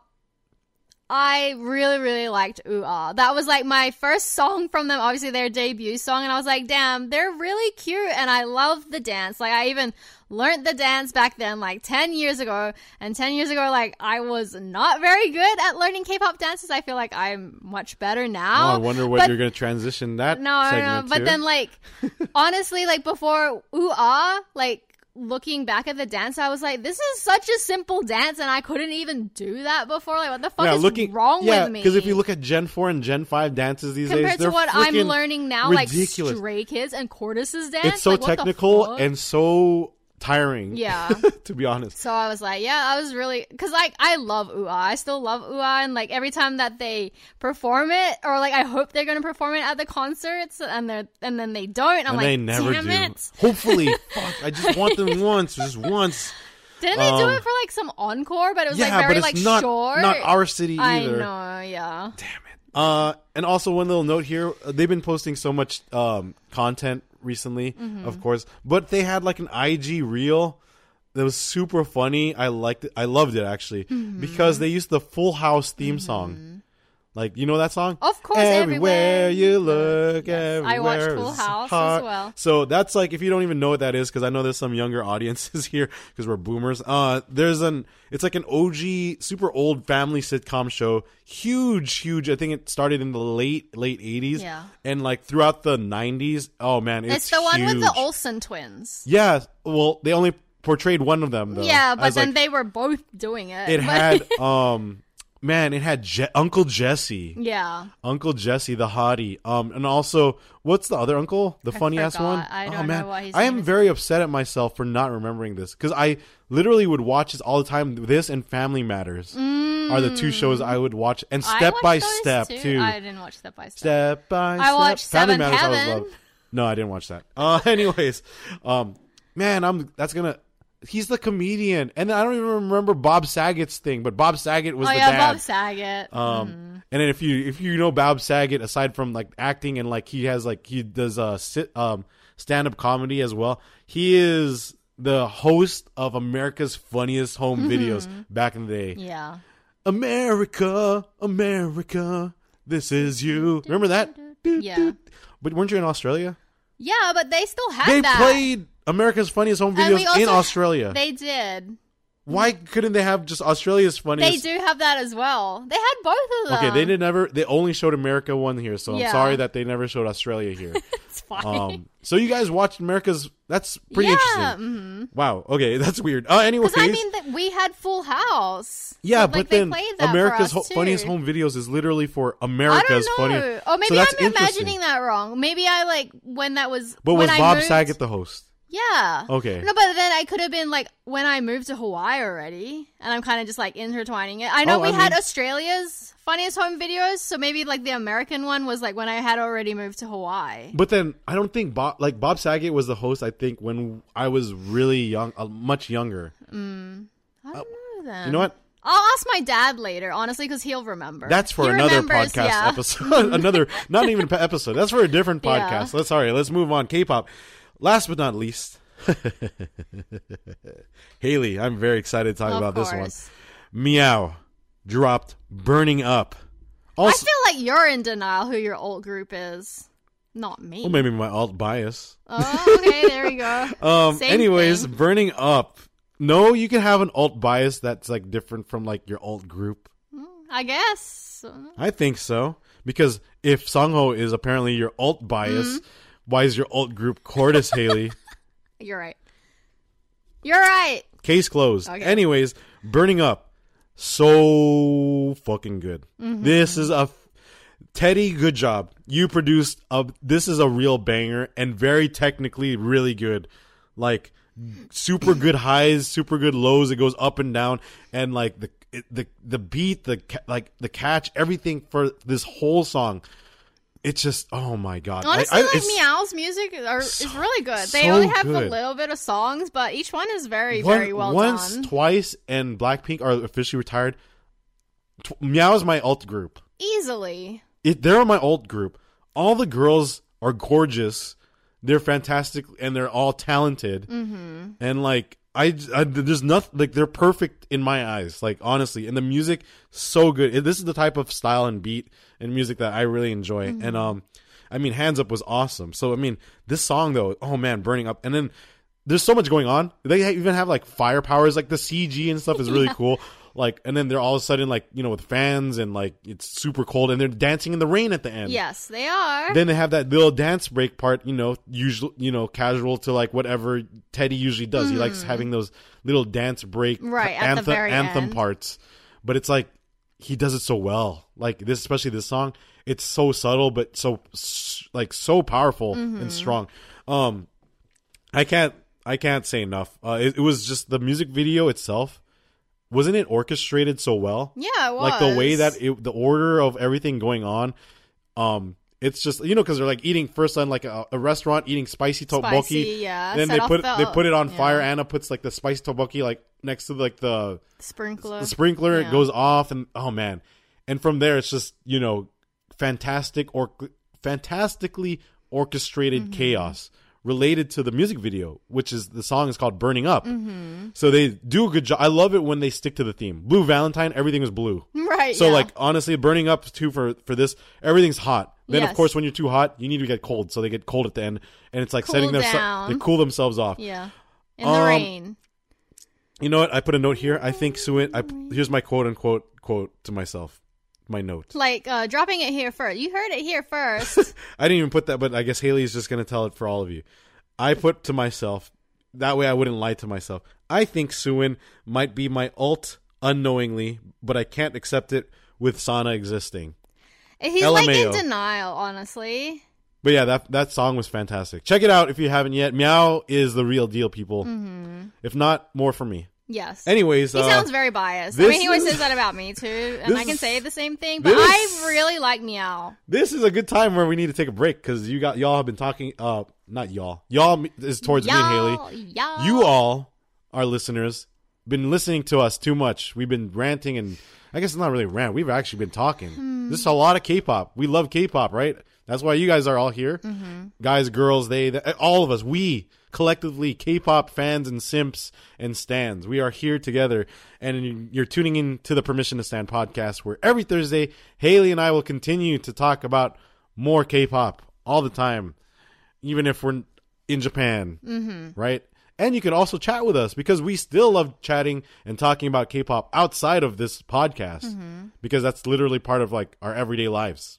I really, really liked Ooh Ah. That was like my first song from them, obviously their debut song, and I was like, damn, they're really cute, and I love the dance. Like, I even learned the dance back then, like ten years ago, and ten years ago, like, I was not very good at learning K-pop dances. I feel like I'm much better now. Oh, I wonder what but, you're going to transition that no, segment no, but to. then, like, honestly, like, before Ooh Ah, like, looking back at the dance, I was like, this is such a simple dance, and I couldn't even do that before. Like, what the fuck yeah, is looking, wrong yeah, with me? Because if you look at Gen four and Gen five dances these Compared days, they're Compared to what I'm learning now, ridiculous. like Stray Kids and Cortis's dance. It's so like, technical and so tiring. Yeah. To be honest. So I was like, yeah, I was really, because like I love Ooh Ah. I still love Ooh Ah, and like every time that they perform it, or like I hope they're gonna perform it at the concerts, and they and then they don't. I'm and like, they never damn do. it. Hopefully, fuck, I just want them once, just once. Didn't they um, do it for like some encore? But it was yeah, like very but it's like not, short. Not our city either. I know, yeah. Damn it. Uh, and also one little note here: they've been posting so much um content recently, mm-hmm. of course, but they had like an I G reel that was super funny. I liked it. I loved it actually mm-hmm. because they used the Full House theme mm-hmm. song. Like, you know that song? Of course, everywhere, everywhere you look, yes. everywhere I watched Full House hot. as well. So that's like, if you don't even know what that is, because I know there's some younger audiences here because we're boomers. Uh, there's an, it's like an O G, super old family sitcom show. Huge, huge. I think it started in the late, late eighties. Yeah. And like throughout the nineties. Oh man, it's It's the huge. one with the Olsen twins. Yeah. Well, they only portrayed one of them though. Yeah, but then like, they were both doing it. It had, um... Man, it had Je- Uncle Jesse. Yeah. Uncle Jesse, the hottie. Um, and also, what's the other uncle? The I funny ass one? I don't oh, man. know why he's I am very upset at myself for not remembering this. Because I literally would watch this all the time. This and Family Matters mm. are the two shows I would watch. And Step by Step, too. too. I didn't watch Step by Step. Step by Step. I watched Family Seventh Matters, Heaven. I always loved. No, I didn't watch that. Uh, anyways, um, man, I'm that's going to... He's the comedian, and I don't even remember Bob Saget's thing, but Bob Saget was oh the yeah, dad. Bob Saget. Um, mm. and then if you if you know Bob Saget, aside from like acting and like he has like he does uh sit um stand up comedy as well. He is the host of America's Funniest Home Videos back in the day. Yeah. America, America, this is you. Remember that? Yeah. But weren't you in Australia? Yeah, but they still had They that. played America's Funniest Home And we Videos also- in Australia. They did. Why couldn't they have just Australia's They Funniest? do have that as well. They had both of them. Okay, they did never. They only showed America one here, so I'm Yeah. sorry that they never showed Australia here. It's fine. um, so you guys watched America's? That's pretty yeah, interesting. Mm-hmm. Wow. Okay, that's weird. Uh, anyways, Because I mean, that we had Full House. yeah, So, but like, they then played that America's for Ho- us, too. Funniest Home Videos is literally for I America's don't know. Funniest. Oh, maybe so that's I'm interesting. imagining that wrong. Maybe I like when that was. But when was I Bob moved, Saget the host? Yeah. Okay. No, but then I could have been like when I moved to Hawaii already, and I'm kind of just like intertwining it. I know Oh, we I had mean- Australia's Funniest Home Videos, so maybe like the American one was like when I had already moved to Hawaii. But then I don't think Bob like Bob Saget was the host. I think when I was really young, uh, much younger. Mm. I don't know then. You know what? I'll ask my dad later, honestly, because he'll remember. That's for He another remembers, podcast yeah. episode. Another, not even pe- episode. That's for a different Yeah. podcast. Let's sorry. Let's move on. K-pop. Last but not least, Haley. I'm very excited to talk Of about this course. one. Meow dropped "Burning Up." I Also, feel like you're in denial who your alt group is. Not me. well, maybe my alt bias. Oh, okay, there we go. Um. Same anyways, thing. "Burning Up." No, you can have an alt bias that's like different from like your alt group. I guess. I think so. Because if Songho is apparently your alt bias, Mm-hmm. why is your alt group Cordis Haley? You're right. You're right. Case closed. Okay. Anyways, Burning Up. So fucking good. Mm-hmm. This is a... Teddy, good job. You produced a... This is a real banger and very technically really good. Like, super good highs, super good lows. It goes up and down. And like the it, the the beat, the ca- like the catch, everything for this whole song. It's just, oh my god! Honestly, I, I, like it's Meow's music are, so- is really good. They so only have good. a little bit of songs, but each one is very, one- very well once, done. twice, and Blackpink are officially retired. Tw- Meow is my alt group. Easily. It, they're my alt group. All the girls are gorgeous. They're fantastic, and they're all talented. Mm-hmm. And like, I, I, there's nothing like they're perfect in my eyes. Like honestly, and the music so good. It- This is the type of style and beat and music that I really enjoy. Mm-hmm. And um, I mean, Hands Up was awesome. So I mean, this song though, oh man, Burning Up, and then there's so much going on. They ha- even have like fire powers, like the C G and stuff is really Yeah. cool. Like, and then they're all of a sudden like, you know, with fans and like it's super cold and they're dancing in the rain at the end. Yes, they are. Then they have that little dance break part, you know, usual, you know, casual to like whatever Teddy usually does. He likes having those little dance break Mm. Right, at the anthem very anthem end. parts. But it's like he does it so well. Like this, especially this song, it's so subtle but so s- like so powerful Mm-hmm. and strong. Um, I can't, I can't say enough. Uh, it, it was just the music video itself. Wasn't it orchestrated so well? Yeah, it was. Like the way that it, the order of everything going on, um, it's just, you know, because they're like eating first on like a, a restaurant eating spicy tteokbokki. Spicy, yeah. Then Set they off put the- they put it on yeah. fire. Anna puts like the spicy tteokbokki like next to like the Sprinkler. the sprinkler. Yeah. It goes off, and oh man! And from there, it's just, you know, fantastic or fantastically orchestrated Mm-hmm. chaos related to the music video, which is the song is called "Burning Up." Mm-hmm. So they do a good job. I love it when they stick to the theme. Blue Valentine, everything was blue. Right. So yeah. like honestly, Burning Up too for for this, everything's hot. Then of Yes. course when you're too hot, you need to get cold. So they get cold at the end, and it's like Cool setting their down. they cool themselves off. Yeah. In the Um, rain. You know what? I put a note here. I think Suin. I here's my quote unquote quote to myself. My note. Like uh, dropping it here first. You heard it here first. I didn't even put that, but I guess Haley's just gonna tell it for all of you. I put to myself, that way I wouldn't lie to myself. I think Suin might be my alt unknowingly, but I can't accept it with Sana existing. He's L M like A in O. denial, honestly. But yeah, that that song was fantastic. Check it out if you haven't yet. Meow is the real deal, people. Mm-hmm. If not, more for me. Yes. Anyways, He uh, sounds very biased. I this mean, he always is- says that about me too, and I this can is- say the same thing. But this- I really like Meow. this is a good time where we need to take a break because you got y'all have been talking. Uh, not y'all. Y'all is towards me and Haley. Y'all, y'all. You all our listeners, been listening to us too much. We've been ranting, and I guess it's not really rant. We've actually been talking. Hmm. This is a lot of K-pop. We love K-pop, right? That's why you guys are all here. Mm-hmm. Guys, girls, they, they, all of us, we collectively, K-pop fans and simps and stans. We are here together, and you're tuning in to the Permission to Stand podcast, where every Thursday, Haley and I will continue to talk about more K-pop all the time, even if we're in Japan, Mm-hmm. right? And you can also chat with us, because we still love chatting and talking about K-pop outside of this podcast, Mm-hmm. because that's literally part of like our everyday lives.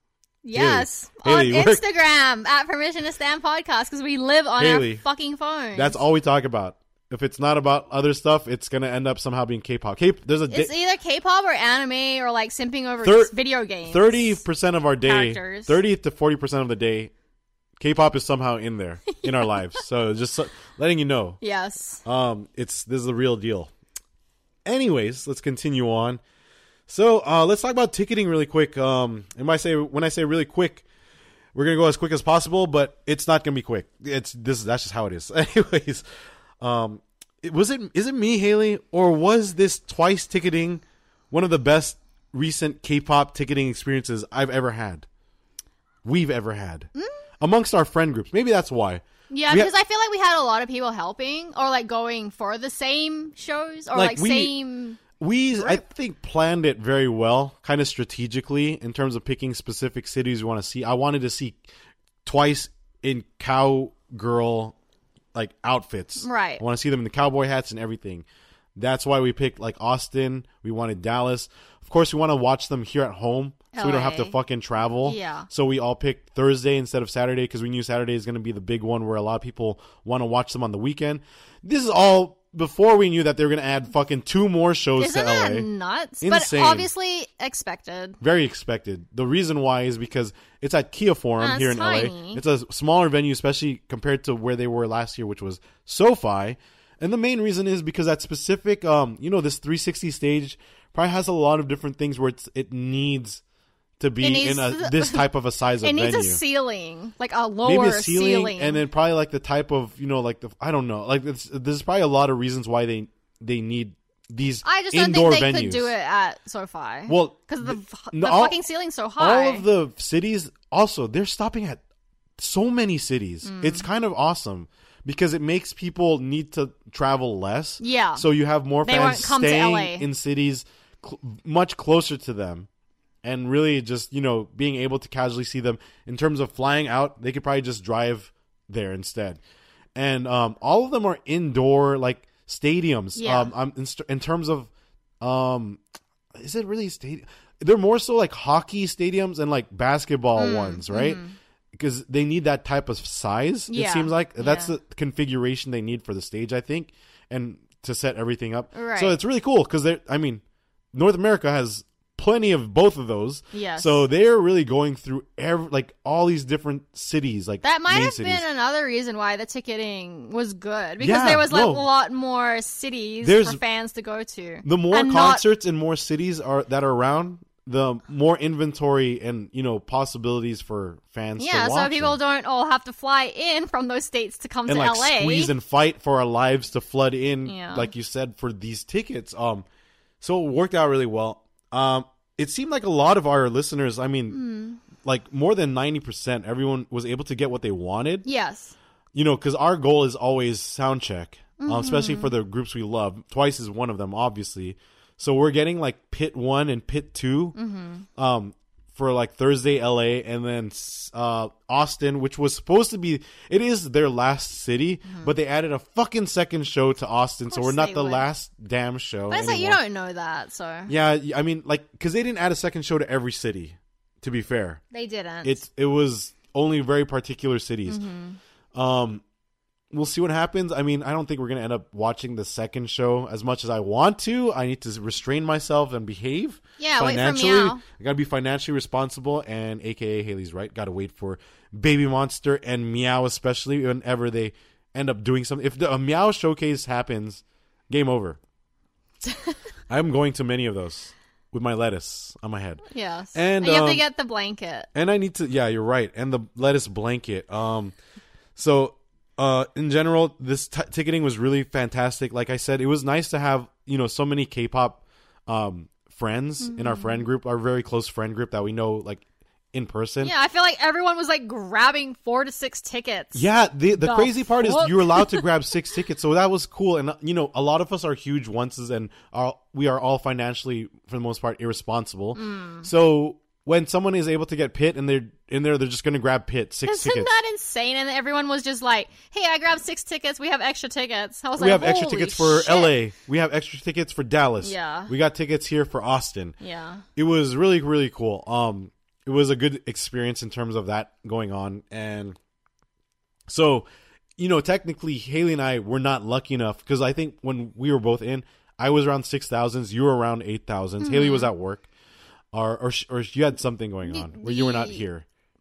Yes, Haley, on we're- Instagram at Permission to Stand podcast, because we live on Haley, our fucking phones. That's all we talk about. If it's not about other stuff, it's gonna end up somehow being K-pop. K- there's a It's di- either K-pop or anime or like simping over Thir- video games. thirty percent of our day, Characters. thirty to forty percent of the day, K-pop is somehow in there in our lives. So just so, letting you know, Yes. um, it's this is the real deal. Anyways, let's continue on. So uh, let's talk about ticketing really quick. Um, and when I say when I say really quick, we're gonna go as quick as possible, but it's not gonna be quick. It's this. That's just how it is. Anyways, um, it, was it is it me, Haley, or was this twice ticketing one of the best recent K-pop ticketing experiences I've ever had? We've ever had Mm? amongst our friend groups. Maybe that's why. Yeah, We ha- because I feel like we had a lot of people helping or like going for the same shows or Like, like, we- same. We, I think, planned it very well, kind of strategically in terms of picking specific cities we want to see. I wanted to see twice in cowgirl like outfits. Right. I want to see them in the cowboy hats and everything. That's why we picked like Austin. We wanted Dallas. Of course, we want to watch them here at home, so we don't have to L A. fucking travel. Yeah. So we all picked Thursday instead of Saturday, because we knew Saturday is going to be the big one where a lot of people want to watch them on the weekend. This is all before we knew that they were going to add fucking two more shows Isn't to L A. that nuts? Insane. But obviously expected. Very expected. The reason why is because it's at Kia Forum Uh, here it's in L A. tiny. It's a smaller venue, especially compared to where they were last year, which was SoFi. And the main reason is because that specific, um, you know, this three sixty stage probably has a lot of different things where it's, it needs to be It needs in a, the- this type of a size of It needs venue. a ceiling, like a lower Maybe a ceiling, ceiling. and then probably like the type of, you know, like the I don't know, like it's, there's probably a lot of reasons why they they need these I just don't indoor think they venues. could do it at SoFi. Well, because the, th- the no, all- fucking ceiling's so high. All of the cities also, they're stopping at so many cities. Mm. It's kind of awesome because it makes people need to travel less. Yeah. So you have more They fans won't come to staying L A. in cities cl- much closer to them, and really just, you know, being able to casually see them. In terms of flying out, they could probably just drive there instead. And um, all of them are indoor, like stadiums. Yeah. Um, um, in, st- in terms of, um, is it really stadium? They're more so like hockey stadiums and like basketball Mm, ones, right? mhm. Because they need that type of size. It Yeah, seems like that's yeah. the configuration they need for the stage, I think, and to set everything up. Right. So it's really cool because they, I mean, North America has plenty of both of those. Yes. So they're really going through every, like all these different cities, like That might main have cities. been another reason why the ticketing was good, because Yeah, there was like no. a lot more cities There's- for fans to go to. The more And not- concerts and more cities are that are around, the more inventory and, you know, possibilities for fans. yeah, to so watch people them. don't all have to fly in from those states to come and to like L A. squeeze and fight for our lives to flood in, Yeah. like you said, for these tickets. Um, so it worked out really well. Um, it seemed like a lot of our listeners, I mean, Mm. like more than ninety percent, everyone was able to get what they wanted. Yes. You know, because our goal is always sound check, um, especially Mm-hmm. for the groups we love. Twice is one of them, obviously. So we're getting like Pit One and Pit Two, Mm-hmm. um, for like Thursday L A, and then uh, Austin, which was supposed to be, it is their last city, but they added a fucking second show to Austin, so Mm-hmm. course we're not they the would. last damn show. But it's like you anymore. don't know that, so Yeah, I mean, like, because they didn't add a second show to every city. To be fair, they didn't. it's it was only very particular cities. Mm-hmm. Um, we'll see what happens. I mean, I don't think we're gonna end up watching the second show as much as I want to. I need to restrain myself and behave. Yeah, wait for financially. Meow. I gotta be financially responsible, and A K A Haley's right. Gotta wait for Baby Monster and Meow, especially whenever they end up doing something. If the a Meow showcase happens, game over. I'm going to many of those with my lettuce on my head. yes. And, you have um, to get the blanket. And I need to, yeah, you're right. And the lettuce blanket. Um, so uh, in general, this t- ticketing was really fantastic. Like I said, it was nice to have, you know, so many K-pop um, friends mm-hmm. in our friend group, our very close friend group that we know, like, in person. Yeah, I feel like everyone was like grabbing four to six tickets. Yeah, the the, the crazy part fuck? is you're allowed to grab six tickets, so that was cool. And you know, a lot of us are huge onces, and are, we are all financially, for the most part, irresponsible. Mm. So when someone is able to get Pit and they're in there, they're just going to grab Pit six Isn't tickets. Isn't that insane? And everyone was just like, "Hey, I grabbed six tickets. We have extra tickets." I was we like, have extra Holy tickets for shit. L A. We have extra tickets for Dallas. Yeah, we got tickets here for Austin. Yeah, it was really really cool. Um. It was a good experience in terms of that going on. And so, you know, technically, Haley and I were not lucky enough because I think when we were both in, I was around six thousands, you were around eight thousands. Mm-hmm. Haley was at work, or, or or you had something going on where you were not here.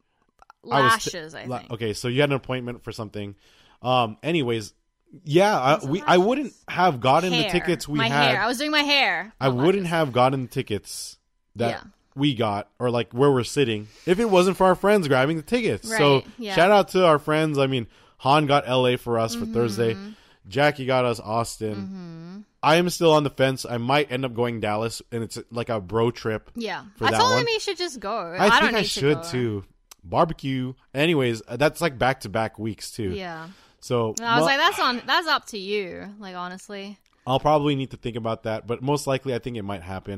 Lashes, I, I, was, I think. Okay, so you had an appointment for something. Um. Anyways, yeah, I, we I wouldn't have gotten hair. the tickets we my had. hair. I was doing my hair. I wouldn't have gotten the tickets that. Yeah. we got, or like where we're sitting, if it wasn't for our friends grabbing the tickets. Right, so yeah. shout out to our friends. I mean, Han got L A for us mm-hmm. for Thursday. Jackie got us Austin. Mm-hmm. I am still on the fence. I might end up going Dallas, and it's like a bro trip. Yeah, for I that told one. him he should just go. I, I think don't I need should to go. too. Barbecue. Anyways, that's like back to back weeks too. Yeah. So and I was well, like, that's on. That's up to you. Like honestly, I'll probably need to think about that, but most likely, I think it might happen.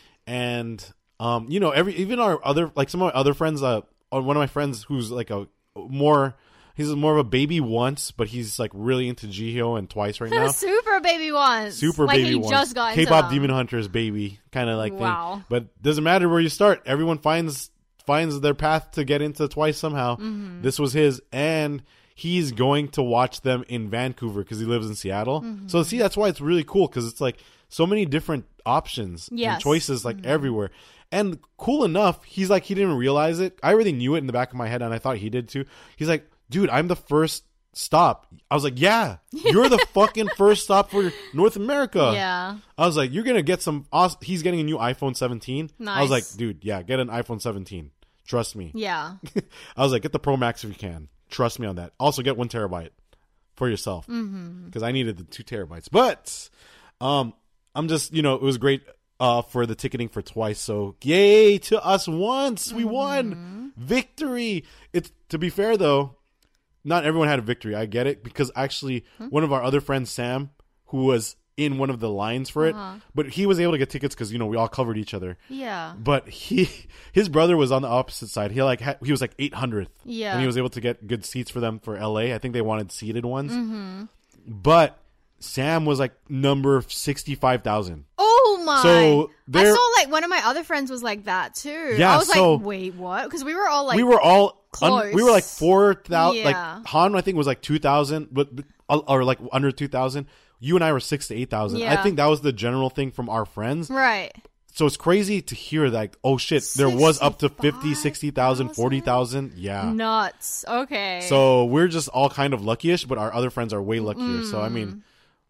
And um, you know, every even our other like some of my other friends, uh, one of my friends who's like a more. He's more of a baby once, but he's like really into Jihyo and Twice right now. Super baby once. Super like baby he once. just got into K-pop them. Demon Hunters baby kind of like wow. thing. But doesn't matter where you start. Everyone finds finds their path to get into Twice somehow. Mm-hmm. This was his, and he's going to watch them in Vancouver because he lives in Seattle. Mm-hmm. So see, that's why it's really cool because it's like so many different options yes. and choices like mm-hmm. everywhere. And cool enough, he's like he didn't realize it. I already knew it in the back of my head, and I thought he did too. He's like, dude, I'm the first stop. I was like, yeah, you're the fucking first stop for North America. Yeah. I was like, you're going to get some awesome. He's getting a new iPhone seventeen. Nice. I was like, dude, yeah, get an iPhone seventeen. Trust me. Yeah. I was like, get the Pro Max if you can. Trust me on that. Also get one terabyte for yourself. Because mm-hmm. I needed the two terabytes. But um, I'm just, you know, it was great uh, for the ticketing for Twice. So yay to us once. We mm-hmm. won. Victory. It's to be fair, though, not everyone had a victory. I get it because actually hmm? one of our other friends, Sam, who was in one of the lines for it, uh-huh. but he was able to get tickets because, you know, we all covered each other. Yeah. But he, his brother was on the opposite side. He like had, he was like eight hundredth. Yeah. And he was able to get good seats for them for L A. I think they wanted seated ones. Mm-hmm. But Sam was like number sixty-five thousand. Oh my. So I saw like one of my other friends was like that too. Yeah, I was so like, wait, what? Because we were all like, we were all close. Un, we were like four thousand. Yeah. Like Han, I think was like two thousand, but, but or like under two thousand. You and I were six to eight thousand. Yeah. I think that was the general thing from our friends. Right. So it's crazy to hear that. Oh shit, there was up to fifty, sixty thousand, forty thousand. Yeah. Nuts. Okay. So we're just all kind of luckyish, but our other friends are way luckier. Mm. So I mean,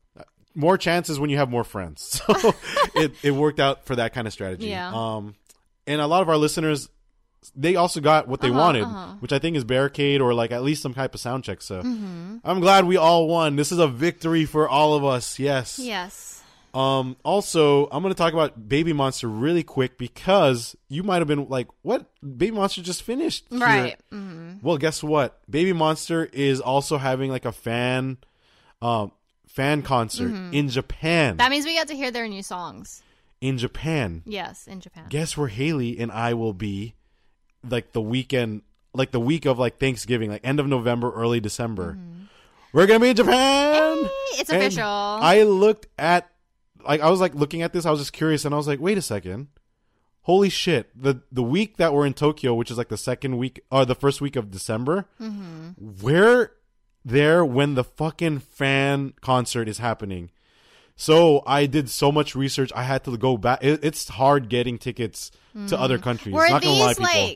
more chances when you have more friends. So it, it worked out for that kind of strategy. Yeah. Um, and a lot of our listeners, they also got what they uh-huh, wanted, uh-huh. which I think is barricade or like at least some type of sound check. So mm-hmm. I'm glad we all won. This is a victory for all of us. Yes. Yes. Um, also, I'm going to talk about Baby Monster really quick because you might have been like, what? Baby Monster just finished. Here. Right. Mm-hmm. Well, guess what? Baby Monster is also having like a fan, um, fan concert mm-hmm. in Japan. That means we get to hear their new songs. In Japan. Yes, in Japan. Guess where Haley and I will be like the weekend, like the week of like Thanksgiving, like end of November, early December. Mm-hmm. We're going to be in Japan. Hey, it's and official. I looked at, like, I was like looking at this. I was just curious and I was like, wait a second. Holy shit. The the week that we're in Tokyo, which is like the second week or the first week of December, mm-hmm. we're there when the fucking fan concert is happening. So I did so much research. I had to go back. It, it's hard getting tickets mm. to other countries. Were Not these gonna lie, people. like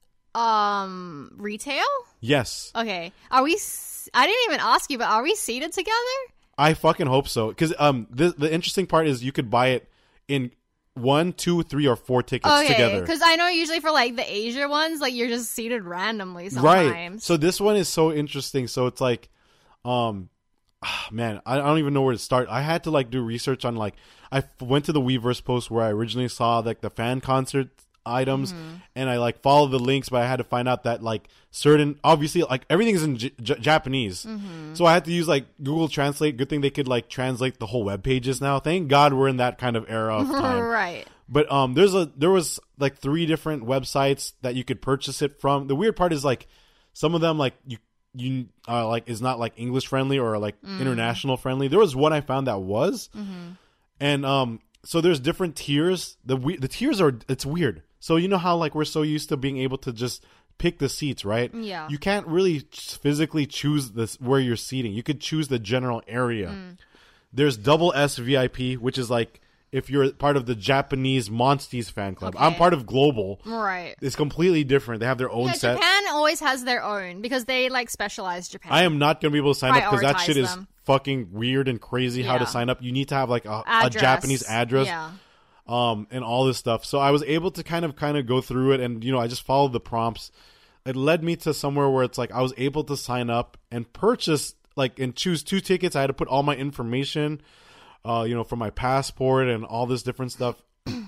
um retail? Yes. Okay. Are we? S- I didn't even ask you, but are we seated together? I fucking hope so. Because um, the the interesting part is you could buy it in one, two, three, or four tickets okay, together. Because I know usually for like the Asia ones, like you're just seated randomly sometimes. Right. So this one is so interesting. So it's like, Um, ah, man, I, I don't even know where to start. I had to like do research on like I f- went to the Weverse post where I originally saw like the fan concert items, mm-hmm. and I like followed the links, but I had to find out that like certain obviously like everything's in J- J- Japanese, mm-hmm. so I had to use like Google Translate. Good thing they could like translate the whole web pages now. Thank God we're in that kind of era of time, right? But um, there's a there was like three different websites that you could purchase it from. The weird part is like some of them like you you uh, like is not like English friendly or like mm. international friendly. There was one I found that was, mm-hmm. and um, so there's different tiers. The we- the tiers are it's weird. So you know how like we're so used to being able to just pick the seats, right? Yeah. You can't really physically choose this where you're seating. You could choose the general area. Mm. There's double S V I P, which is like if you're part of the Japanese Monsties fan club. Okay. I'm part of Global. Right. It's completely different. They have their own yeah, set. Japan always has their own because they like specialize Japan. I am not going to be able to sign up because that shit them. is fucking weird and crazy yeah. how to sign up. You need to have like a, a Japanese address. Yeah. Um, and all this stuff. So I was able to kind of kind of go through it, and you know I just followed the prompts. It led me to somewhere where it's like I was able to sign up and purchase like and choose two tickets. I had to put all my information, uh, you know, for my passport and all this different stuff.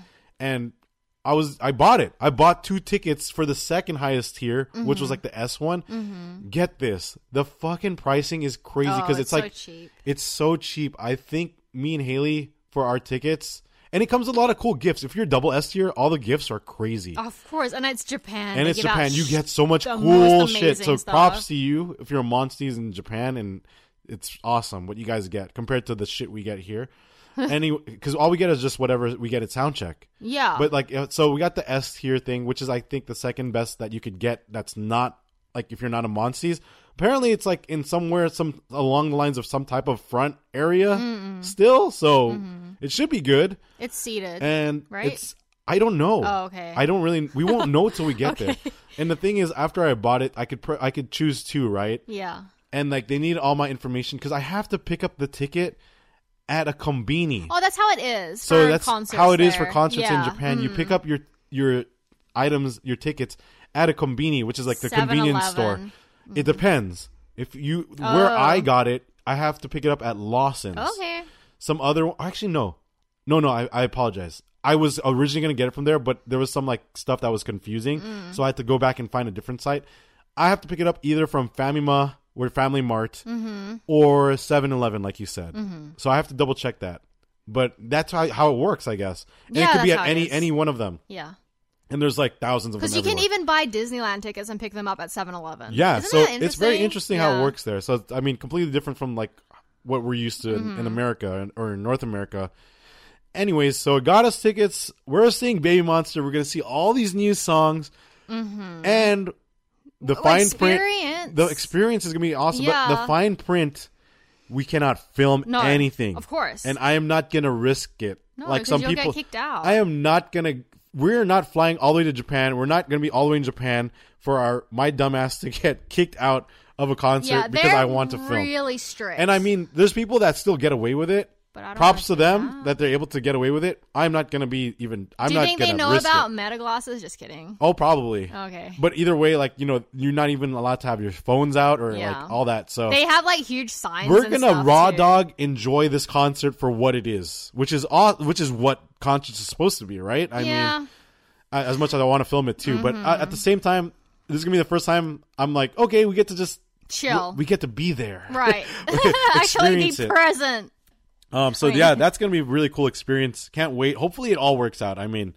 And I was I bought it. I bought two tickets for the second highest tier, mm-hmm. which was like the S one. Mm-hmm. Get this, the fucking pricing is crazy because oh, it's, it's like so cheap. It's so cheap. I think me and Haley for our tickets. And it comes with a lot of cool gifts. If you're double S tier, all the gifts are crazy. Of course, and it's Japan. And they it's Japan. You get so much the cool shit. So stuff. props to you if you're a Monsties in Japan, and it's awesome what you guys get compared to the shit we get here. Anyway, because all we get is just whatever we get at Soundcheck. Yeah. But like, so we got the S tier thing, which is I think the second best that you could get. That's not like if you're not a Monsties. Apparently, it's like in somewhere, some along the lines of some type of front area Mm-mm. still. So mm-hmm. it should be good. It's seated, and right? It's I don't know. Oh, okay. I don't really. We won't know till we get okay. there. And the thing is, after I bought it, I could pr- I could choose two, right? Yeah. And like they need all my information because I have to pick up the ticket at a kombini. Oh, that's how it is. So that's how it there. is for concerts yeah. in Japan. Mm. You pick up your your items, your tickets at a kombini, which is like the convenience store. Mm-hmm. It depends. If you oh. where I got it, I have to pick it up at Lawson's. Okay. Some other actually no, no no. I, I apologize. I was originally gonna get it from there, but there was some like stuff that was confusing, mm. so I had to go back and find a different site. I have to pick it up either from Famima or Family Mart mm-hmm. or seven eleven, like you said. Mm-hmm. So I have to double check that. But that's how how it works, I guess. And yeah, it could be at any any any one of them. Yeah. And there's like thousands of them. Because you can even buy Disneyland tickets and pick them up at seven eleven. Yeah, Isn't so that it's very interesting yeah. how it works there. So, I mean, completely different from like what we're used to mm-hmm. in, in America or in North America. Anyways, so it got us tickets. We're seeing Baby Monster. We're going to see all these new songs. Mm-hmm. And the well, fine experience. print. The experience is going to be awesome. Yeah. But the fine print, we cannot film no, anything. Of course. And I am not going to risk it. No, like some you'll people, get kicked out. I am not going to. We're not flying all the way to Japan. We're not going to be all the way in Japan for our my dumbass to get kicked out of a concert yeah, because I want to film. Really strict. And I mean, there's people that still get away with it. But I don't Props to them that. that they're able to get away with it. I'm not going to be even. I'm Do you not think gonna they know risk about it. meta glasses? Just kidding. Oh, probably. Okay. But either way, like you know, you're not even allowed to have your phones out or yeah. like all that. So they have like huge signs. We're and gonna stuff, raw too. dog enjoy this concert for what it is, which is aw- which is what concerts is supposed to be, right? I yeah. mean. As much as I want to film it too, mm-hmm. but uh, at the same time, this is gonna be the first time I'm like, okay, we get to just chill. We, we get to be there, right? Actually, be it. present. Um. So right. yeah, that's gonna be a really cool experience. Can't wait. Hopefully, it all works out. I mean,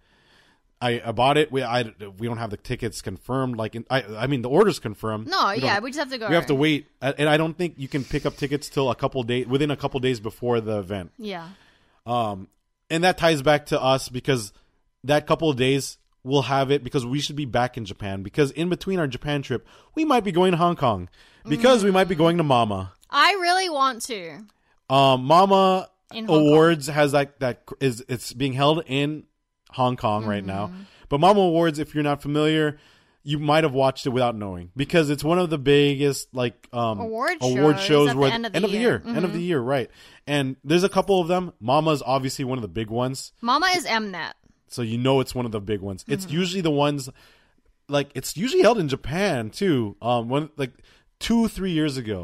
I, I bought it. We I we don't have the tickets confirmed. Like, in, I I mean, the order's confirmed. No, we yeah, we just have to go. We have to wait, and I don't think you can pick up tickets till a couple days within a couple days before the event. Yeah. Um, and that ties back to us because that couple of days. We'll have it because we should be back in Japan because in between our Japan trip, we might be going to Hong Kong because mm. we might be going to Mama. I really want to. Um, Mama Awards Kong. has that, that is, it's being held in Hong Kong mm-hmm. right now. But Mama Awards, if you're not familiar, you might have watched it without knowing because it's one of the biggest like um, award, award shows, shows at where the end of the end year, of the year, mm-hmm. end of the year, right? And there's a couple of them. Mama's obviously one of the big ones. Mama is Mnet. So you know it's one of the big ones. Mm-hmm. It's usually the ones, like it's usually held in Japan too. Um, one like two three years ago,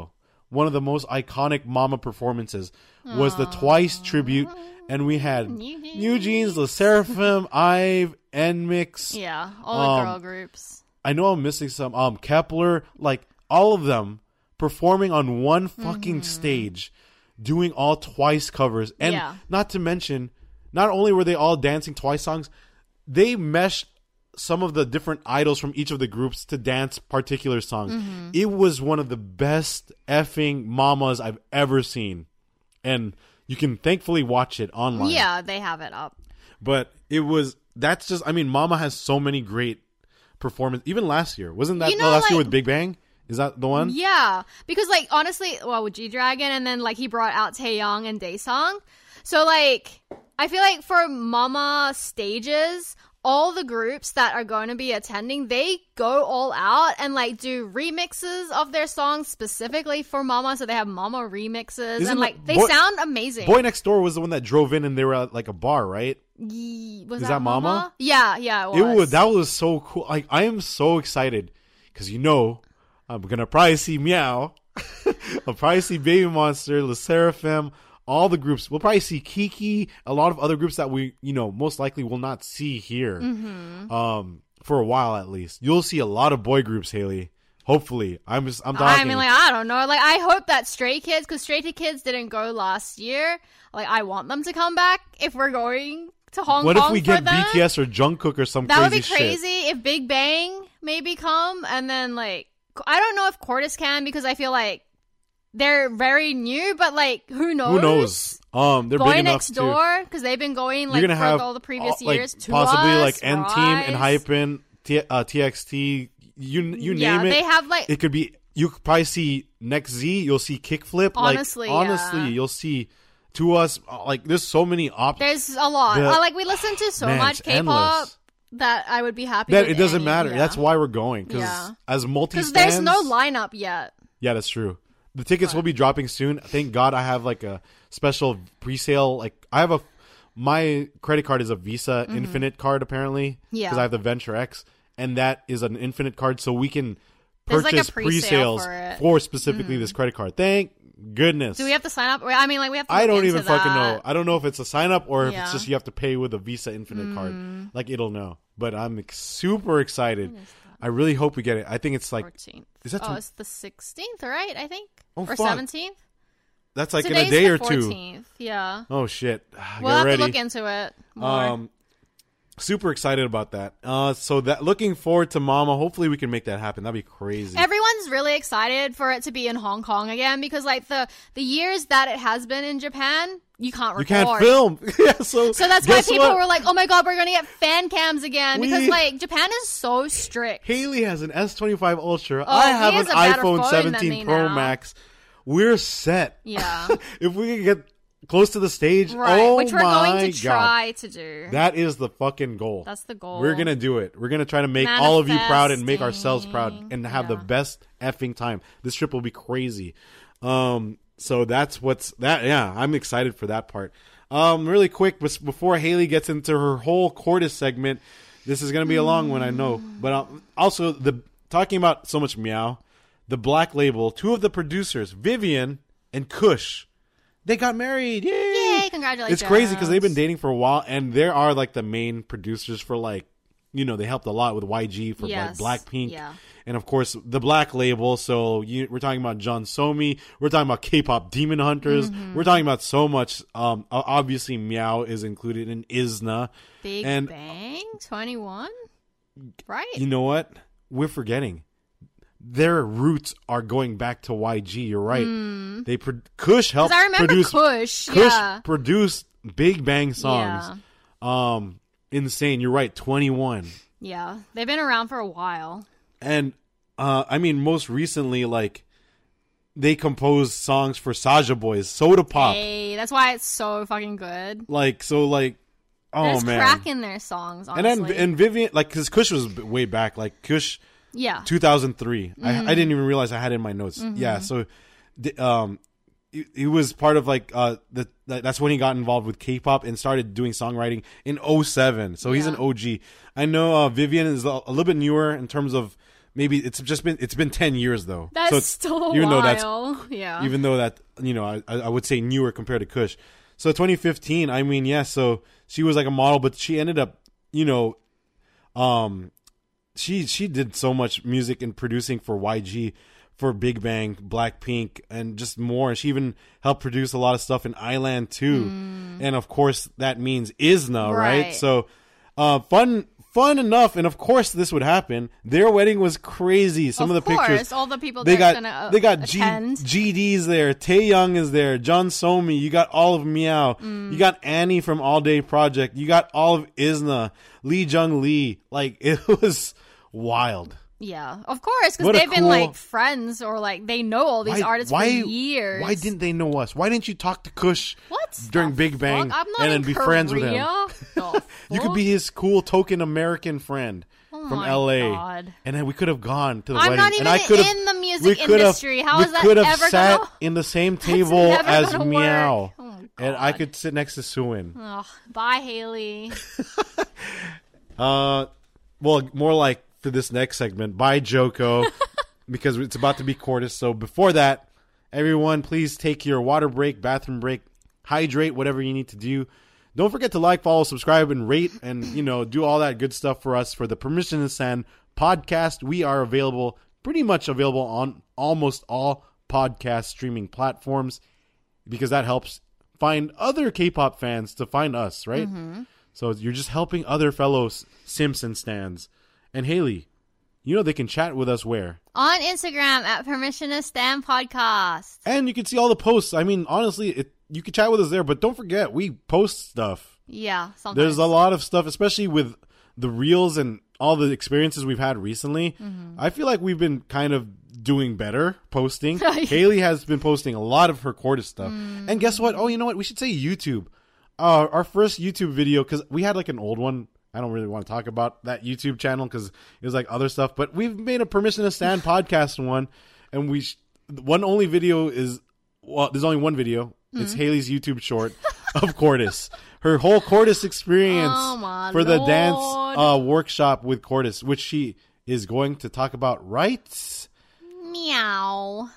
one of the most iconic Mama performances was the Twice tribute, and we had New Jeans. New Jeans, Le Seraphim, IVE, N-Mix. Yeah, all the Um, girl groups. I know I'm missing some. Um, Kepler, like all of them performing on one fucking stage, doing all Twice covers, and Yeah. not to mention, not only were they all dancing Twice songs, they meshed some of the different idols from each of the groups to dance particular songs. Mm-hmm. It was one of the best effing mamas I've ever seen, and you can thankfully watch it online. Yeah, they have it up. But it was, that's just, I mean, Mama has so many great performances. Even last year. Wasn't that You the know, last year like- with Big Bang? Is that the one? Yeah, because like honestly, well, with G-Dragon, and then like he brought out Taeyong and Daesung. So like, I feel like for Mama stages, all the groups that are going to be attending, they go all out and like do remixes of their songs specifically for Mama. So they have Mama remixes, Isn't and like it- they Boy- sound amazing. Boy Next Door was the one that drove in and they were at like a bar, right? Ye- was Is that, that Mama? Yeah, yeah, it It was. was, that was so cool. Like, I am so excited because you know I'm gonna probably see Meow. I'll probably see Baby Monster, Le Seraphim, all the groups. We'll probably see Kiki, a lot of other groups that we, you know, most likely will not see here, Mm-hmm. um, for a while at least. You'll see a lot of boy groups, Haley. Hopefully, I'm just, I'm talking. I mean, like, I don't know. Like, I hope that Stray Kids, because Stray Kids didn't go last year. Like, I want them to come back if we're going to Hong what Kong if we for get them. B T S or Jungkook or some That would crazy be shit? crazy if Big Bang maybe come, and then, like, I don't know if Cordis can, because I feel like they're very new, but, like, who knows? Who knows? Um, they're Boy big enough Next to. Door, because they've been going, like, You're gonna for have all the previous all- like, years. To possibly us, like N Team and Rise. Hypen, T- uh, T X T. You you Yeah, name it. they have, like- it could be. You could probably see Next Z. You'll see Kickflip. Honestly, like honestly, yeah. you'll see To Us. uh, Like there's so many options. There's a lot. The- Uh, like, we listen to so Man, much it's K-pop endless. that I would be happy That with it doesn't any, matter. yeah. That's why we're going because Yeah. as multi Because there's no lineup yet. Yeah, that's true. The tickets will be dropping soon. Thank God I have like a special pre-sale. Like I have a my credit card is a Visa Infinite card apparently. Mm-hmm. Yeah. Because I have the Venture X, and that is an Infinite card, so we can There's, like, a purchase pre-sale pre-sales for it. for specifically this credit card. Thank goodness. Do we have to sign up? I mean, like, we have to I look don't into even fucking that. know. I don't know if it's a sign up or if Yeah. it's just you have to pay with a Visa Infinite card. Like it'll know. But I'm ex- super excited. I really hope we get it. I think it's like fourteenth. is that Oh, tw- it's the sixteenth, right? I think. Oh, or fuck. seventeenth? that's like Today's in a day the or two. fourteenth. Yeah. Oh shit. We'll Get have ready. to look into it more. Um, super excited about that. Uh, so that looking forward to Mama. Hopefully we can make that happen. That'd be crazy. Everyone's really excited for it to be in Hong Kong again because, like, the the years that it has been in Japan, you can't record. you can't film. yeah, so So that's why guess people what? were like, "Oh my god, we're gonna get fan cams again!" We- Because like Japan is so strict. Haley has an S twenty-five Ultra. Oh, I he have has an a better iPhone phone than seventeen me Pro now. Max. We're set. Yeah. if we can get close to the stage, Right, oh which we're my going to God. try to do. That is the fucking goal. That's the goal. We're gonna do it. We're gonna try to make all of you proud and make ourselves proud Manifesting. and have the Yeah. best effing time. This trip will be crazy. Um, so that's what's that. Yeah, I'm excited for that part. Um, really quick, bes- before Haley gets into her whole Cordis segment, this is gonna be a long one, I know. But um, also the talking about so much meow, the Black Label, two of the producers, Vivian and Kush, they got married. Yay! Yay, congratulations. It's crazy because they've been dating for a while, and they are like the main producers for like, you know, they helped a lot with Y G for Yes. like Blackpink, Yeah. and of course the Black Label. So you, we're talking about John Somi, we're talking about K-pop Demon Hunters, Mm-hmm. we're talking about so much. Um, o- obviously Meow is included in Isna, Big and Bang twenty-one, right? you know what? We're forgetting. Their roots are going back to Y G. You're right. They pro- Kush helped Because Hmm. I remember produce. Kush. Kush Yeah. produced Big Bang songs. Um, insane. You're right. twenty-one. Yeah. They've been around for a while. And uh, I mean, most recently, like they composed songs for Saja Boys, Soda Pop. Hey, that's why it's so fucking good. Like so, like oh There's man. crack in their songs, and honestly. then and Vivian, like because Kush was b- way back, like Kush. yeah. two thousand three. I, Mm-hmm. I didn't even realize I had it in my notes. Yeah, so the- um, he, he was part of like uh the that- that's when he got involved with K-pop and started doing songwriting in oh seven. So he's Yeah. an O G. I know uh, Vivian is a, a little bit newer in terms of maybe it's just been it's been ten years though. That's so it's, still a even while. Though that's, yeah. Even though that, you know, I, I would say newer compared to Kush. So twenty fifteen, I mean, yeah, so she was like a model, but she ended up, you know, um, she she did so much music and producing for Y G, for Big Bang, Blackpink, and just more. She even helped produce a lot of stuff in Island too. Mm. And of course, that means Isna, right? right? So uh, fun. Fun enough, and of course this would happen. Their wedding was crazy. Some of, of the course, pictures, all the people they that's got, gonna uh, they got G, attend. GD's there. Taeyoung is there. John Somi. You got all of Meow. Mm. You got Annie from All Day Project. You got all of Isna, Lee Jung Lee. Like, it was wild. Yeah, of course, because they've cool, been like friends, or like they know all these why, artists why, for years. Why didn't they know us? Why didn't you talk to Kush what during Big Bang I'm not and then in be Korea. friends with him? Oh, you could be his cool token American friend oh from my L A, God. And then we could have gone to the I'm wedding. not even and I could have, in the music industry. How we is that could have ever sat gonna... in the same table as gonna Meow, oh and I could sit next to Suin. Oh, bye, Haley. uh, well, more like for this next segment, bye, Joko, because it's about to be Cordis. So before that, everyone, please take your water break, bathroom break, hydrate, whatever you need to do. Don't forget to like, follow, subscribe, and rate, and, you know, do all that good stuff for us for the Permission to Stand podcast. We are available, pretty much available on almost all podcast streaming platforms, because that helps find other K-pop fans to find us, right? Mm-hmm. So you're just helping other fellow Simpson stands. And Haley, you know they can chat with us where? On Instagram at Permission to Stand Podcast. And you can see all the posts. I mean, honestly, it, you can chat with us there, but don't forget, we post stuff. Yeah, sometimes. There's a lot of stuff, especially with the reels and all the experiences we've had recently. Mm-hmm. I feel like we've been kind of doing better posting. Haley has been posting a lot of her Cordis stuff. Mm. And guess what? Oh, you know what? We should say YouTube. Uh, our first YouTube video, because we had like an old one. I don't really want to talk about that YouTube channel because it was like other stuff. But we've made a Permission to Stand podcast one. And we sh- one only video is, well, there's only one video. Mm. It's Haley's YouTube short of Cordis. Her whole Cordis experience oh for Lord. the dance uh, workshop with Cordis, which she is going to talk about right meow.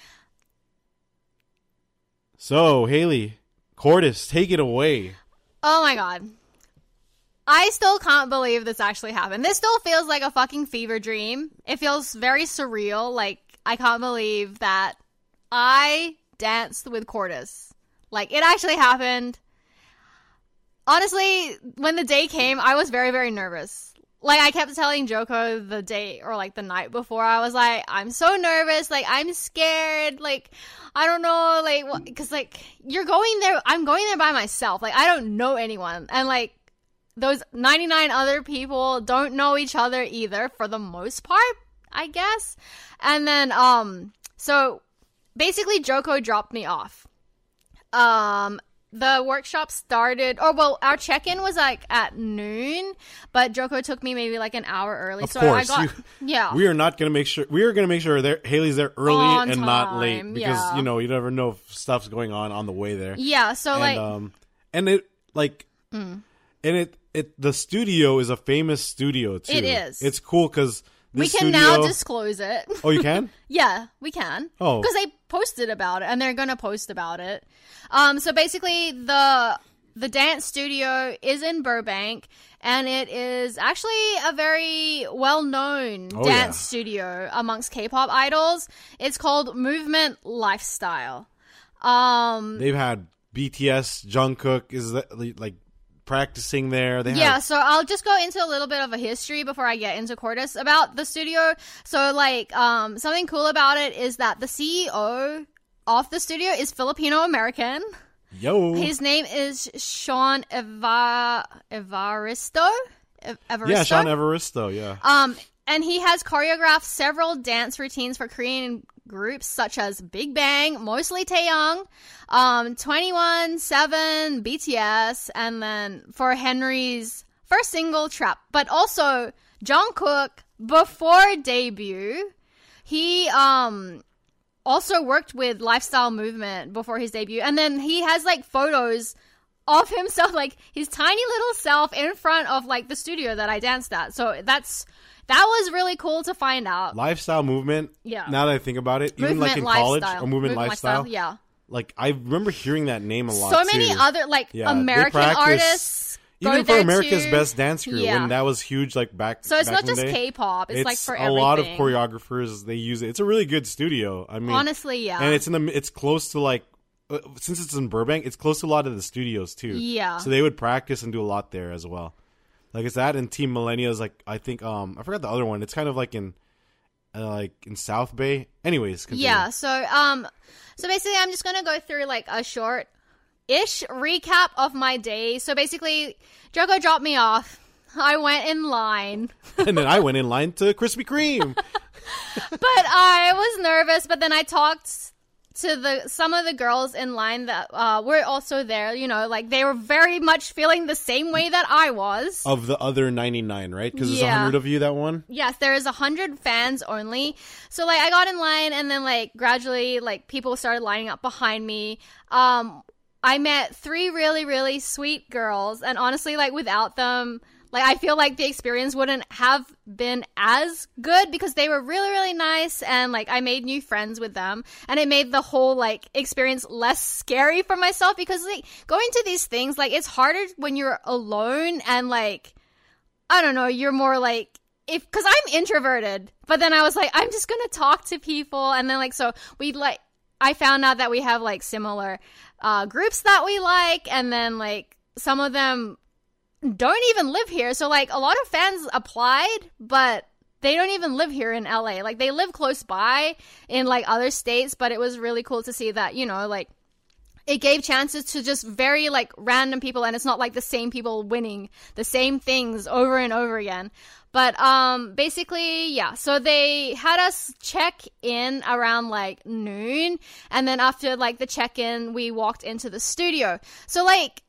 So, Haley, Cordis, take it away. Oh my God. I still can't believe this actually happened. This still feels like a fucking fever dream. It feels very surreal. Like, I can't believe that I danced with Cordis. Like, it actually happened. Honestly, when the day came, I was very, very nervous. Like, I kept telling Joko the day or, like, the night before. I was like, I'm so nervous. Like, I'm scared. Like, I don't know. Like, because, like, you're going there. I'm going there by myself. Like, I don't know anyone. And, like, those ninety-nine other people don't know each other either, for the most part, I guess. And then, um, so basically Joko dropped me off. Um, the workshop started, or well, our check-in was like at noon, but Joko took me maybe like an hour early. Of so course. I got, you, yeah. We are not going to make sure, we are going to make sure there, Haley's there early on and time, not late, because, yeah. you know, you never know if stuff's going on on the way there. Yeah. So and, like, um, and it like, mm. and it, It the studio is a famous studio too. It is. It's cool because we can studio... now disclose it. Oh, you can? Yeah, we can. Oh, because they posted about it, and they're gonna post about it. Um, so basically, the the dance studio is in Burbank, and it is actually a very well known oh, dance yeah. studio amongst K-pop idols. It's called Movement Lifestyle. Um, they've had B T S, Jungkook is like. practicing there. They yeah, have... so I'll just go into a little bit of a history before I get into Cordis about the studio. So, like, um, something cool about it is that the C E O of the studio is Filipino-American. Yo. His name is Sean Eva... Evaristo? Ev- Evaristo? Yeah, Sean Evaristo, yeah. Um, and he has choreographed several dance routines for Korean groups such as Big Bang, mostly Taeyoung, um, twenty-one, Seven, B T S, and then for Henry's first single, Trap. But also Jungkook, before debut, he um also worked with Lifestyle Movement before his debut. And then he has like photos of himself, like his tiny little self in front of like the studio that I danced at. So that's that was really cool to find out. Lifestyle movement. Yeah. Now that I think about it, even Movement like in lifestyle. college, or movement, Movement lifestyle. lifestyle, yeah. Like I remember hearing that name a lot. So many too. other like Yeah, they American practice- artists. Go Even for there America's too. Best Dance Crew, Yeah. when that was huge, like back. So it's back not in the just day, K-pop. It's, It's like for a everything. lot of choreographers. They use it. It's a really good studio. I mean, Honestly, yeah. and it's in the. It's close to like, uh, since it's in Burbank, it's close to a lot of the studios too. Yeah. So they would practice and do a lot there as well. Like it's that and Team Millennia is like I think um I forgot the other one. It's kind of like in, uh, like in South Bay. Anyways, continue. Yeah. So um, so basically, I'm just gonna go through like a short. Ish recap of my day. So basically, Joko dropped me off. I went in line. And then I went in line to Krispy Kreme. But I was nervous. But then I talked to the some of the girls in line that uh, were also there. You know, like they were very much feeling the same way that I was. Of the other ninety-nine, right? Because there's Yeah. one hundred of you that one. Yes, there is a hundred fans only. So like I got in line, and then like gradually like people started lining up behind me. Um. I met three really, really sweet girls, and honestly, like, without them, like, I feel like the experience wouldn't have been as good because they were really, really nice, and, like, I made new friends with them, and it made the whole, like, experience less scary for myself because, like, going to these things, like, it's harder when you're alone, and, like, I don't know, you're more, like, if, because I'm introverted, but then I was like, I'm just gonna talk to people, and then, like, so we, like, I found out that we have, like, similar uh, groups that we like, and then, like, some of them don't even live here. So, like, a lot of fans applied, but they don't even live here in L A. Like, they live close by in, like, other states, but it was really cool to see that, you know, like, it gave chances to just very, like, random people, and it's not, like, the same people winning the same things over and over again. But um, basically, yeah, so they had us check in around, like, noon, and then after, like, the check-in, we walked into the studio. So, like,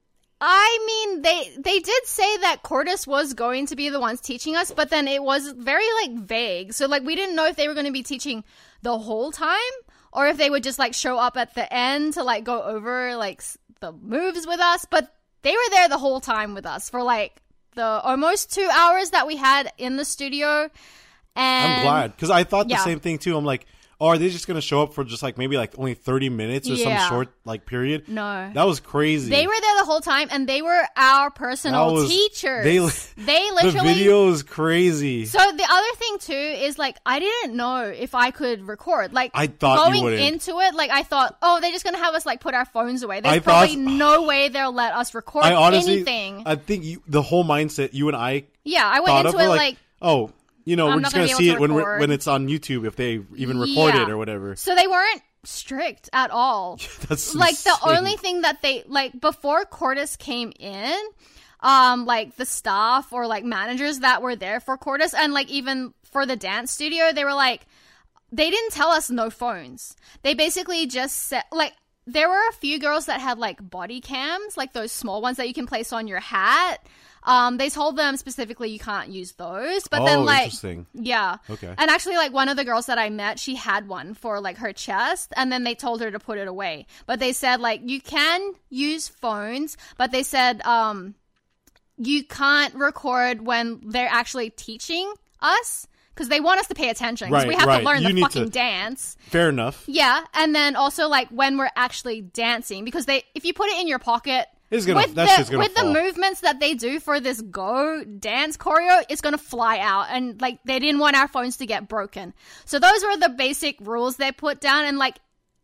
I mean, they they did say that Cordis was going to be the ones teaching us, but then it was very, like, vague. So, like, we didn't know if they were going to be teaching the whole time, or if they would just, like, show up at the end to, like, go over, like, the moves with us. But they were there the whole time with us for, like, the almost two hours that we had in the studio. And I'm glad, because I thought the yeah. same thing too. I'm like, oh, are they just going to show up for just like maybe like only thirty minutes or Yeah. some short like period? No. That was crazy. They were there the whole time, and they were our personal That was- teachers. they- They the literally... video is crazy. So the other thing, too, is, like, I didn't know if I could record. Like, I thought you going wouldn't. into it, like, I thought, oh, they're just going to have us, like, put our phones away. There's I probably thought- no way they'll let us record I honestly, anything. I think you, the whole mindset you and I yeah, I went thought into of, it, we're like, oh, you know, I'm we're not just gonna going to be see able it to when we're, record. when it's on YouTube if they even record Yeah. it or whatever. So they weren't strict at all. That's Like, the insane. only thing that they, like, before Cordis came in, um, like, the staff or, like, managers that were there for Cordis, and, like, even for the dance studio, they were like, they didn't tell us no phones. They basically just said, like, there were a few girls that had, like, body cams, like those small ones that you can place on your hat. Um, they told them specifically you can't use those, but Oh, then, like, interesting. yeah. Okay. And actually, like, one of the girls that I met, she had one for, like, her chest, and then they told her to put it away. But they said, like, you can use phones, but they said, um, you can't record when they're actually teaching us, because they want us to pay attention, because Right, we have right. to learn You the need fucking to- dance. Fair enough. Yeah, and then also, like, when we're actually dancing, because they, if you put it in your pocket, It's gonna, with that the, shit's gonna with fall. the movements that they do for this Go dance choreo, it's gonna fly out, and like they didn't want our phones to get broken. So those were the basic rules they put down, and like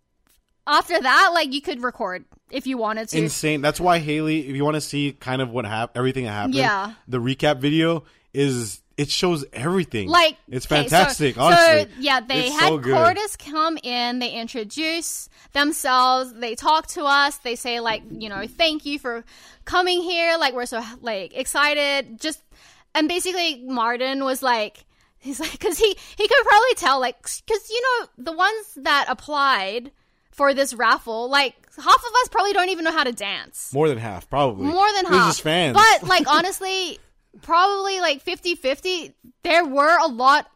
after that, like you could record if you wanted to. Insane. That's why Haley, if you want to see kind of what happened, everything that happened, Yeah. the recap video is it shows everything. Like it's okay, so- fantastic. So, honestly, yeah, they It's had so good. Cordis come in. They introduce themselves. They talk to us. They say like, you know, thank you for coming here. Like we're so like excited. Just and basically, Martin was like, he's like, because he he could probably tell like, because you know the ones that applied for this raffle, like half of us probably don't even know how to dance. More than half, probably. More than It was half. just fans. But, like, honestly, probably, like, fifty-fifty, there were a lot of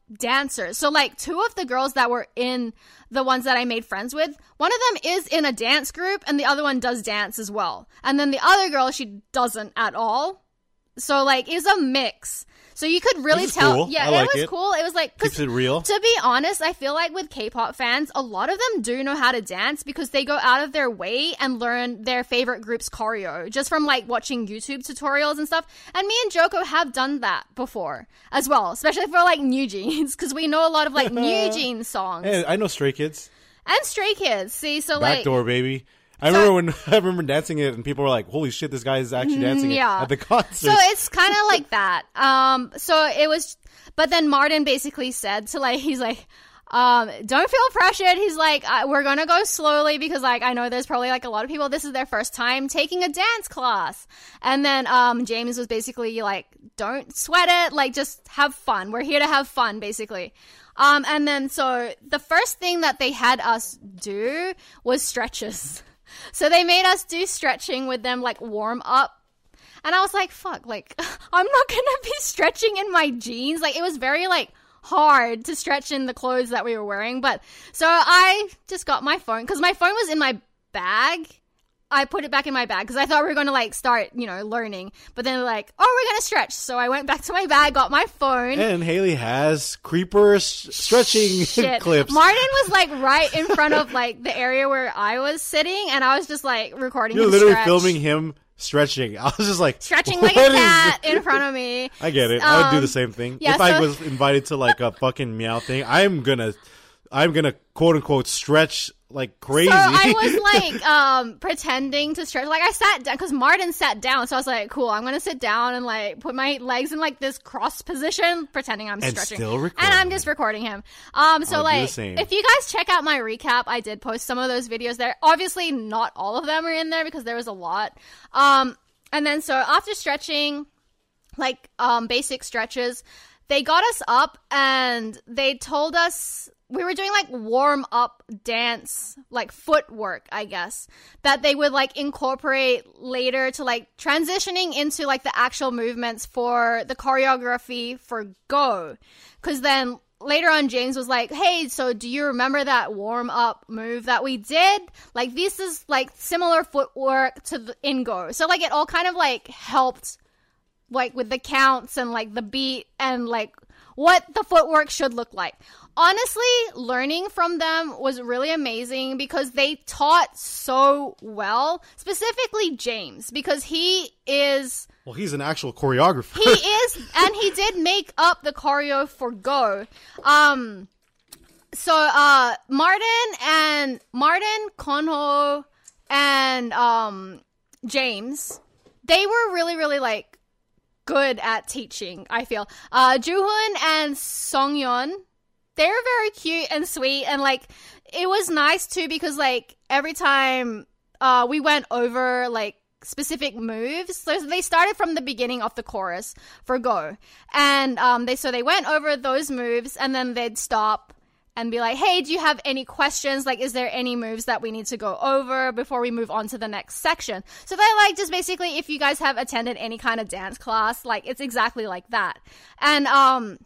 dancers. So like two of the girls that were in the ones that I made friends with, one of them is in a dance group and the other one does dance as well. And then the other girl, she doesn't at all. So like it's a mix. So you could really tell. Cool. Yeah, I like it was it. cool. It was like, Keeps it real. To be honest, I feel like with K-pop fans, a lot of them do know how to dance because they go out of their way and learn their favorite group's choreo just from like watching YouTube tutorials and stuff. And me and Joko have done that before as well, especially for like New Jeans because we know a lot of like New Jeans songs. Hey, I know Stray Kids. And Stray Kids. See, so like Backdoor, baby. I So- remember when I remember dancing it, and people were like, "Holy shit, this guy is actually dancing yeah. it at the concert." So it's kind of like that. Um, so it was, but then Martin basically said to like, he's like, um, don't feel pressured. He's like, uh, we're gonna go slowly because like I know there's probably like a lot of people. This is their first time taking a dance class, and then um, James was basically like, don't sweat it. Like just have fun. We're here to have fun, basically. Um, and then so the first thing that they had us do was stretches. So they made us do stretching with them, like warm up. And I was like, fuck, like, I'm not going to be stretching in my jeans. Like, it was very, like, hard to stretch in the clothes that we were wearing. But so I just got my phone because my phone was in my bag. I put it back in my bag because I thought we were going to, like, start, you know, learning. But then, like, oh, we're going to stretch. So I went back to my bag, got my phone. And Haley has creeper s- stretching Shit. clips. Martin was, like, right in front of, like, the area where I was sitting. And I was just, like, recording You're him literally stretch. filming him stretching. I was just like... Stretching like "What a is cat this?" in front of me. I get it. I would do Um, the same thing. yeah, if I so- was invited to, like, a fucking meow thing, I'm gonna... I'm gonna, quote-unquote, stretch like crazy. So I was like um pretending to stretch. Like I sat down because Martin sat down, so I was like, "Cool, I'm gonna sit down and like put my legs in like this cross position, pretending I'm And stretching." still record and I'm him. just recording him. Um, so I'll do the like, same. if you guys check out my recap, I did post some of those videos there. Obviously, not all of them are in there because there was a lot. Um, and then so after stretching, like um basic stretches, they got us up and they told us. We were doing like warm up dance, like footwork, I guess, that they would like incorporate later to like transitioning into like the actual movements for the choreography for Go. Cause then later on, James was like, hey, so do you remember that warm up move that we did? Like this is like similar footwork to the in Go. So like it all kind of like helped like with the counts and like the beat and like what the footwork should look like. Honestly, learning from them was really amazing because they taught so well, specifically James, because he is... Well, he's an actual choreographer. He is, and he did make up the choreo for Go. Um, so, uh, Martin and... Martin, Konho, and, um, James, they were really, really, like, good at teaching, I feel. Uh, Joohoon and Songyeon, they were very cute and sweet, and like it was nice too because like every time uh we went over like specific moves, so they started from the beginning of the chorus for Go, and um they so they went over those moves and then they'd stop and be like, hey, do you have any questions? Like, is there any moves that we need to go over before we move on to the next section? So they're like, just basically, if you guys have attended any kind of dance class, like it's exactly like that. And um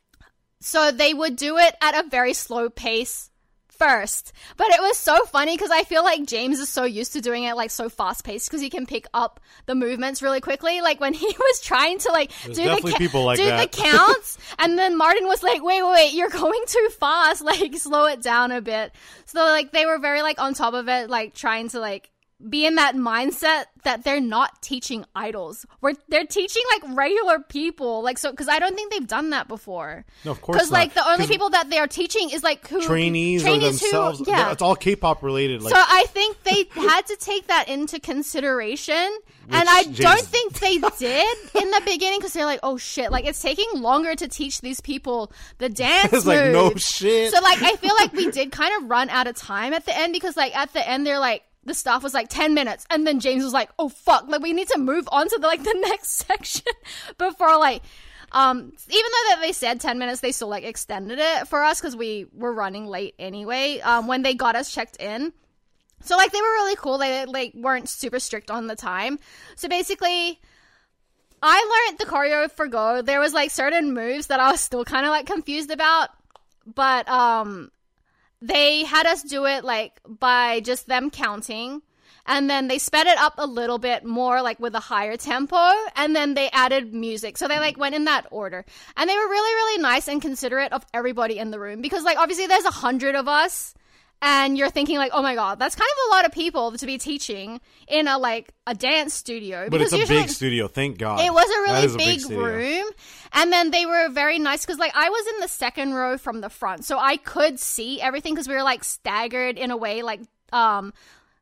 so they would do it at a very slow pace first. But it was so funny because I feel like James is so used to doing it like so fast paced because he can pick up the movements really quickly. Like when he was trying to like There's do the definitely ca- people like do that. the counts, and then Martin was like, wait, wait, wait, you're going too fast. Like slow it down a bit. So like they were very like on top of it, like trying to like be in that mindset that they're not teaching idols. We're they're teaching like regular people, like so because I don't think they've done that before. No, of course Because not. like the only 'Cause people that they are teaching is like who trainees, trainees or themselves. Who, yeah, It's all K-pop related. Like, so I think they had to take that into consideration, and Which I James- don't think they did in the beginning because they're like, oh shit, like it's taking longer to teach these people the dance it's like no moves. shit. So like I feel like we did kind of run out of time at the end because like at the end they're like. The staff was like ten minutes, and then James was like, oh fuck, like we need to move on to the like the next section before like um even though that they said ten minutes, they still like extended it for us because we were running late anyway um when they got us checked in. So like they were really cool. They like weren't super strict on the time. So basically I learned the choreo for Go. There was like certain moves that I was still kind of like confused about, but um, they had us do it like by just them counting. And then they sped it up a little bit more, like with a higher tempo. And then they added music. So they like went in that order. And they were really, really nice and considerate of everybody in the room. Because like obviously there's a hundred of us. And you're thinking like, oh my God, that's kind of a lot of people to be teaching in a like a dance studio. But it's a usually, big studio, thank God. It was a really a big, big room. And then they were very nice because like I was in the second row from the front. So I could see everything because we were like staggered in a way like... um.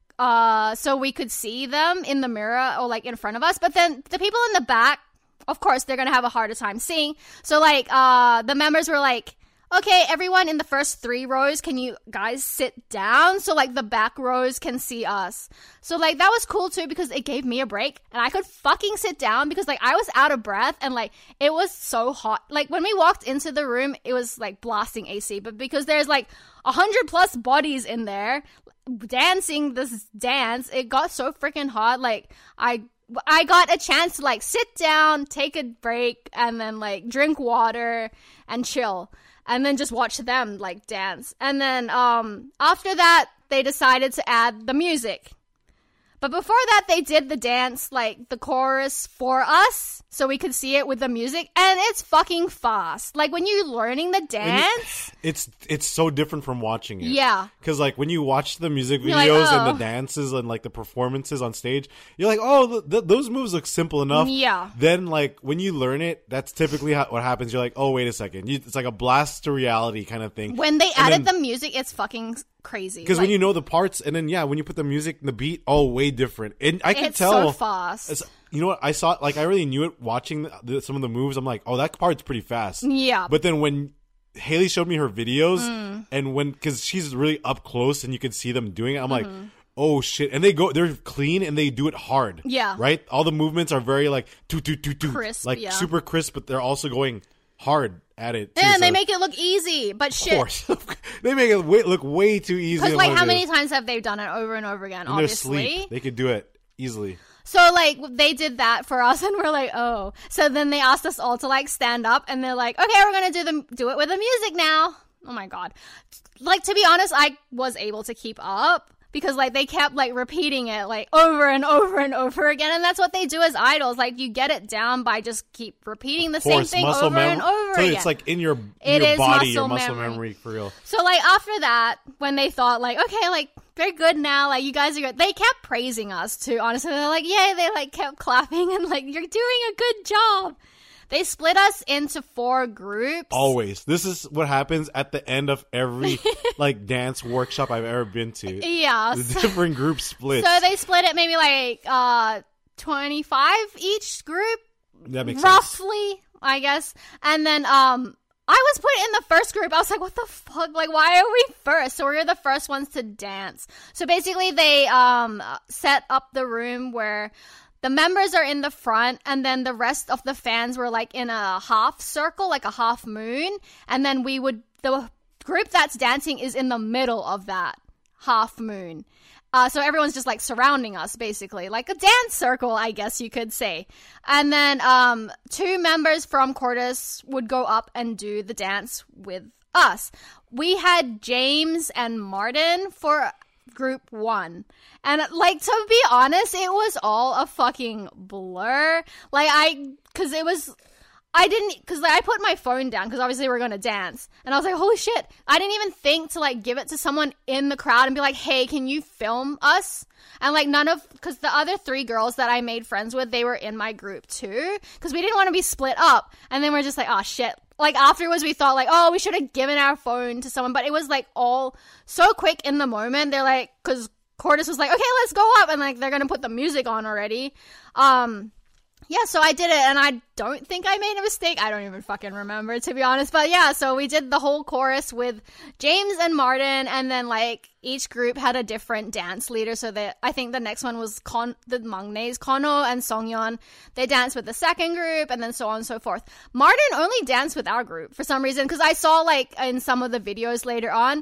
Uh, so we could see them in the mirror or like in front of us. But then the people in the back, of course, they're going to have a harder time seeing. So like, uh, the members were like, okay, everyone in the first three rows, can you guys sit down? So like the back rows can see us. So like that was cool too because it gave me a break and I could fucking sit down because like I was out of breath and like it was so hot. Like when we walked into the room, it was like blasting A C, but because there's like a hundred plus bodies in there dancing this dance, it got so freaking hot. Like I I got a chance to like sit down, take a break, and then like drink water and chill, and then just watch them like dance. And then um after that they decided to add the music. But before that, they did the dance, like, the chorus for us, so we could see it with the music, and it's fucking fast. Like, when you're learning the dance... It's it's so different from watching it. Yeah. Because, like, when you watch the music videos like, oh. and the dances and, like, the performances on stage, you're like, oh, th- th- those moves look simple enough. Yeah. Then, like, when you learn it, that's typically ha- what happens. You're like, oh, wait a second. You, it's like a blast to reality kind of thing. When they and added then, the music, it's fucking... crazy. Because like, when you know the parts, and then yeah, when you put the music and the beat, oh, way different. And I can it's tell. so fast. It's, you know what? I saw like I really knew it watching the, the, some of the moves. I'm like, oh, that part's pretty fast. Yeah. But then when Haley showed me her videos, mm. and when because she's really up close and you can see them doing it, I'm mm-hmm. like, oh shit! And they go, they're clean and they do it hard. Yeah. Right. All the movements are very like do do do do, crisp, like yeah. super crisp, but they're also going hard at it too, and so they make it look easy, but shit. Of course. They make it way, look way too easy. Because like how many times have they done it over and over again? In obviously, their sleep, they could do it easily. So like they did that for us, and we're like, oh. So then they asked us all to like stand up, and they're like, okay, we're gonna do the do it with the music now. Oh my god! Like to be honest, I was able to keep up. Because, like, they kept, like, repeating it, like, over and over and over again. And that's what they do as idols. Like, you get it down by just keep repeating the same thing over mem- and over so again. It's, like, in your, in it your is body, muscle your muscle memory. memory, for real. So, like, after that, when they thought, like, okay, like, they're good now. Like, you guys are good. They kept praising us, too, honestly. They're like, yay. They, like, kept clapping and, like, you're doing a good job. They split us into four groups. Always. This is what happens at the end of every, like, dance workshop I've ever been to. Yeah. The so, different group splits. So they split it maybe, like, uh, twenty-five each group. That makes roughly, sense. I guess. And then, um... I was put in the first group. I was like, what the fuck? Like, why are we first? So we were the first ones to dance. So basically, they um set up the room where... the members are in the front, and then the rest of the fans were, like, in a half circle, like a half moon. And then we would... the group that's dancing is in the middle of that half moon. Uh, so everyone's just, like, surrounding us, basically. Like a dance circle, I guess you could say. And then um, two members from Cordis would go up and do the dance with us. We had James and Martin for... group one. And like, to be honest, it was all a fucking blur. Like I, cause it was, I didn't, cause like, I put my phone down cause obviously we're gonna dance. And I was like, holy shit. I didn't even think to like give it to someone in the crowd and be like, hey, can you film us? And like none of, cause the other three girls that I made friends with, they were in my group too. Cause we didn't want to be split up. And then we're just like, oh shit. Like, afterwards, we thought, like, oh, we should have given our phone to someone. But it was, like, all so quick in the moment. They're, like, because Cordis was like, okay, let's go up. And, like, they're going to put the music on already. Um, yeah, so I did it. And I don't think I made a mistake. I don't even fucking remember, to be honest. But, yeah, so we did the whole chorus with James and Martin. And then, like, each group had a different dance leader. So that I think the next one was Con- the Mangnaes, Kono and Songyeon. They danced with the second group and then so on and so forth. Martin only danced with our group for some reason. Because I saw, like, in some of the videos later on,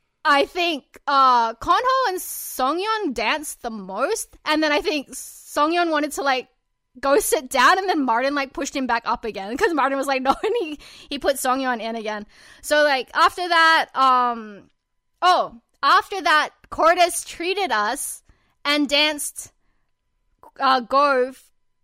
I think uh, Konho and Songyeon danced the most. And then I think Songyeon wanted to, like, go sit down, and then Martin like pushed him back up again because Martin was like no, and he he put Songyeon in again. So like after that, um, oh, after that, Cordes treated us and danced uh, Go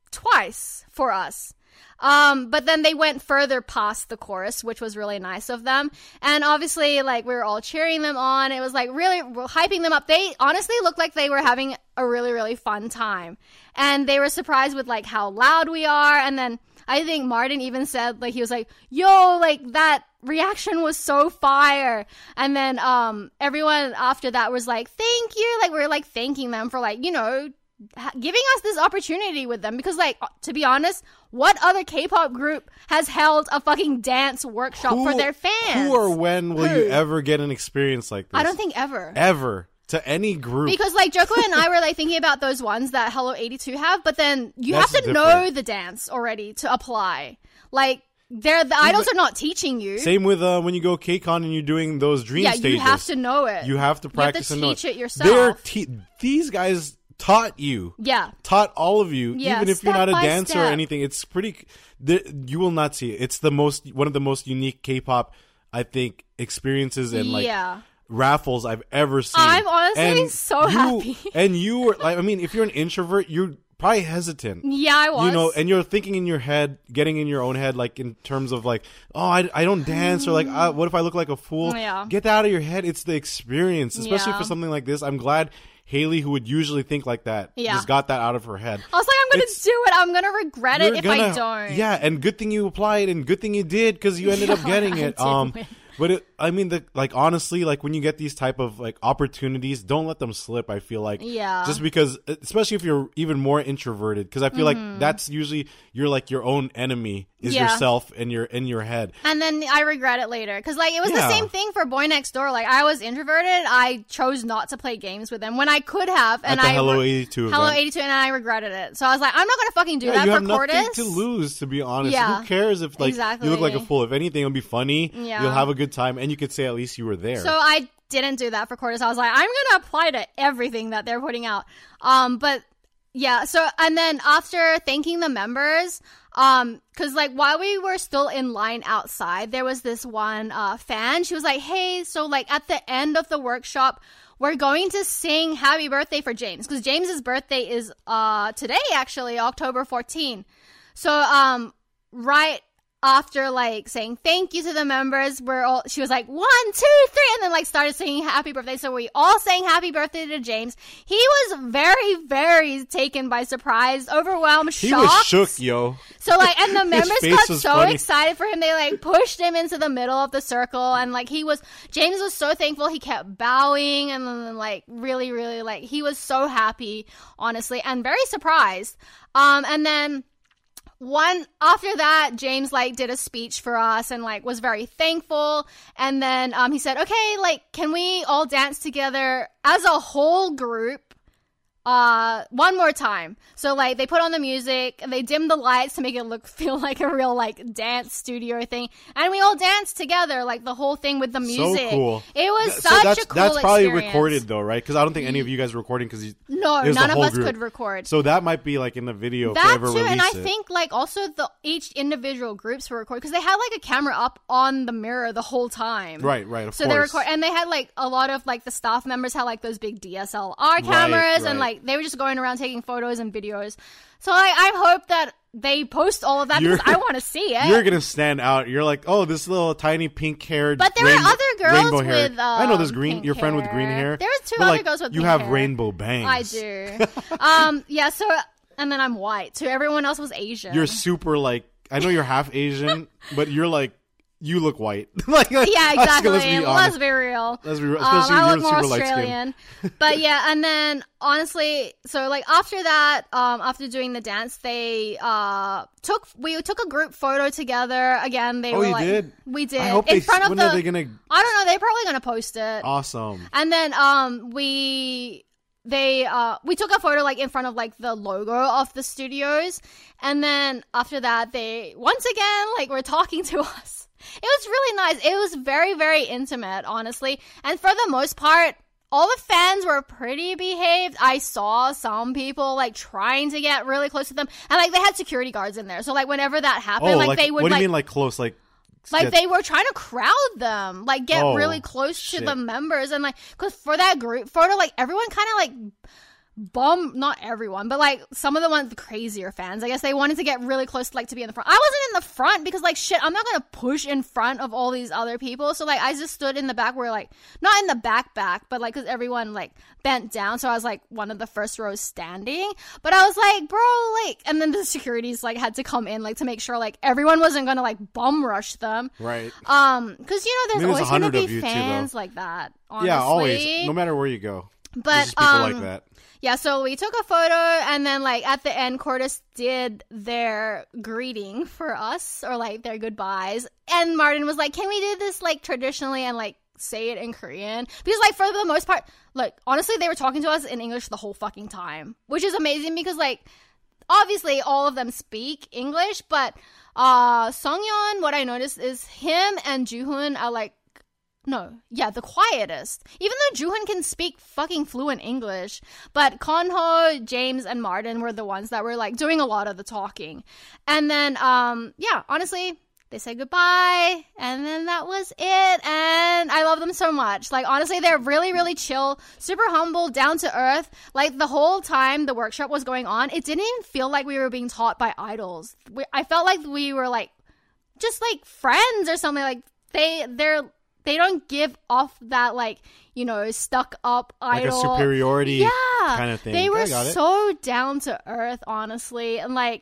twice for us. Um, but then they went further past the chorus, which was really nice of them. And obviously, like, we were all cheering them on. It was, like, really hyping them up. They honestly looked like they were having a really, really fun time. And they were surprised with, like, how loud we are. And then I think Martin even said, like, he was like, yo, like, that reaction was so fire. And then um, everyone after that was like, thank you. Like, we were, like, thanking them for, like, you know, giving us this opportunity with them, because like to be honest, what other K-pop group has held a fucking dance workshop who, for their fans? Who or when will Who? you ever get an experience like this? I don't think ever. Ever. To any group. Because like Joko and I were like thinking about those ones that Hello eighty-two have, but then you That's have to different. know the dance already to apply. Like they're the idols are not teaching you. Same with uh, when you go K-Con and you're doing those dream yeah, stages. you have to know it. You have to practice you have to and know teach it yourself. They're te- these guys taught you. Yeah. Taught all of you. Yeah, even if you're step not a by dancer or step. anything. It's pretty... The, you will not see it. It's the most... One of the most unique K-pop, I think, experiences and like... Yeah. raffles I've ever seen. I'm honestly And so you, happy. And you were like, I mean, if you're an introvert, you're probably hesitant. Yeah, I was. You know, and you're thinking in your head, getting in your own head, like in terms of like, oh, I, I don't dance, or like, uh, what if I look like a fool? Yeah. Get that out of your head. It's the experience, especially Yeah. for something like this. I'm glad Haley, who would usually think like that, Yeah. just got that out of her head. I was like, I'm going It's- to do it. I'm going to regret it You're if I gonna- don't. Yeah, and good thing you applied, and good thing you did, because you ended up Yeah, getting I it. did Um, win. but it, I mean, the like honestly, like when you get these type of like opportunities, don't let them slip. I feel like, Yeah. just because, especially if you're even more introverted, because I feel like that's usually you're like your own enemy is Mm-hmm. Yeah. yourself and your in your head. And then I regret it later. Because, like, it was Yeah. the same thing for Boy Next Door. Like, I was introverted. I chose not to play games with them when I could have. And At the I Hello re- eighty-two Hello event. eighty-two, and I regretted it. So I was like, I'm not going to fucking do Yeah, that you for have nothing Cordes. to lose, to be honest. Yeah. Who cares if like you look like a Exactly. fool? If anything, it'll be funny. Yeah. You'll have a good time, and you could say at least you were there. So I didn't do that for Cordes. I was like, I'm going to apply to everything that they're putting out. Um, but yeah, so, and then after thanking the members, um, cause like while we were still in line outside, there was this one, uh, fan. She was like, hey, so like at the end of the workshop, we're going to sing happy birthday for James. Cause James's birthday is, uh, today actually, October fourteenth. So, um, right after like saying thank you to the members, we're all, she was like, one, two, three, and then like started singing happy birthday. So we all sang happy birthday to James. He was very, very taken by surprise, overwhelmed, he shocked. was shook, yo. So like, and the members face got was so funny. excited for him. They like pushed him into the middle of the circle, and like he was, James was so thankful. He kept bowing, and then like really, really like he was so happy, honestly, and very surprised. Um, and then. One after that, James like did a speech for us and like was very thankful. And then um, he said, "Okay, like, can we all dance together as a whole group?" Uh, one more time. So like they put on the music and they dimmed the lights to make it look feel like a real like dance studio thing, and we all danced together like the whole thing with the music. So cool. It was Th- such so that's, a cool That's probably experience. recorded though, right? Because I don't think any of you guys were recording because No, it was the none of whole us group. could record. So that might be like in the video if they That ever too, release and I it. think like also the each individual groups were recording because they had like a camera up on the mirror the whole time. Right, right, of so course. they record, and they had like a lot of like the staff members had like those big D S L R cameras, right. and like they were just going around taking photos and videos. So like, I hope that they post all of that You're- because I want to see it. You're gonna stand out. You're like, oh, this little tiny pink haired. But there rainbow, were other girls rainbow hair. with, I know this um, green. pink Your friend with green hair. hair. There was two But, other like, girls with You pink have hair. rainbow bangs. I do. um, yeah. So and then I'm white. So everyone else was Asian. You're super like. I know you're half Asian, but you're like. You look white. like, Yeah, exactly. Let's be honest. Let's be real. Let's be real. Um, Especially I you're look more super light skinned. Australian. But yeah, and then honestly, so like after that, um, after doing the dance, they uh took we took a group photo together. Again, they Oh, were you like, did? we did I hope in they. front of When the. are they gonna? I don't know. They're probably gonna post it. Awesome. And then um we they uh we took a photo like in front of like the logo of the studios, and then after that they once again like were talking to us. It was really nice. It was very, very intimate, honestly. And for the most part, all the fans were pretty behaved. I saw some people like trying to get really close to them, and like they had security guards in there. So like whenever that happened, oh, like, like they would what do like you mean like close like like get- they were trying to crowd them, like get Oh, really close shit. to the members, and like because for that group photo, like everyone kind of like bum not everyone but like some of the ones the crazier fans, I guess they wanted to get really close, like to be in the front. I wasn't in the front because like shit, I'm not gonna push in front of all these other people, so like I just stood in the back where like not in the back back but like because everyone like bent down, so I was like one of the first rows standing, but I was like bro like, and then the securities like had to come in like to make sure like everyone wasn't gonna like bum rush them, right? um because you know there's I mean, there's always gonna a hundred be of you too, fans though. like that, honestly. Yeah, always, no matter where you go. But There's just people um like that. yeah, so we took a photo, and then, like, at the end, Cortis did their greeting for us, or, like, their goodbyes. And Martin was like, can we do this, like, traditionally and, like, say it in Korean? Because, like, for the most part, like, honestly, they were talking to us in English the whole fucking time. Which is amazing because, like, obviously all of them speak English, but uh, Sungyeon, what I noticed is him and Joohoon are, like, No, yeah, the quietest. Even though Joohoon can speak fucking fluent English, but Konho, James, and Martin were the ones that were like doing a lot of the talking. And then, um, yeah, honestly, they said goodbye, and then that was it. And I love them so much. Like, honestly, they're really, really chill, super humble, down to earth. Like, the whole time the workshop was going on, it didn't even feel like we were being taught by idols. We, I felt like we were like just like friends or something. Like they, they're. They don't give off that, like, you know, stuck up Like idol. a superiority yeah, kind of thing. They were I got it. so down to earth, honestly. And, like,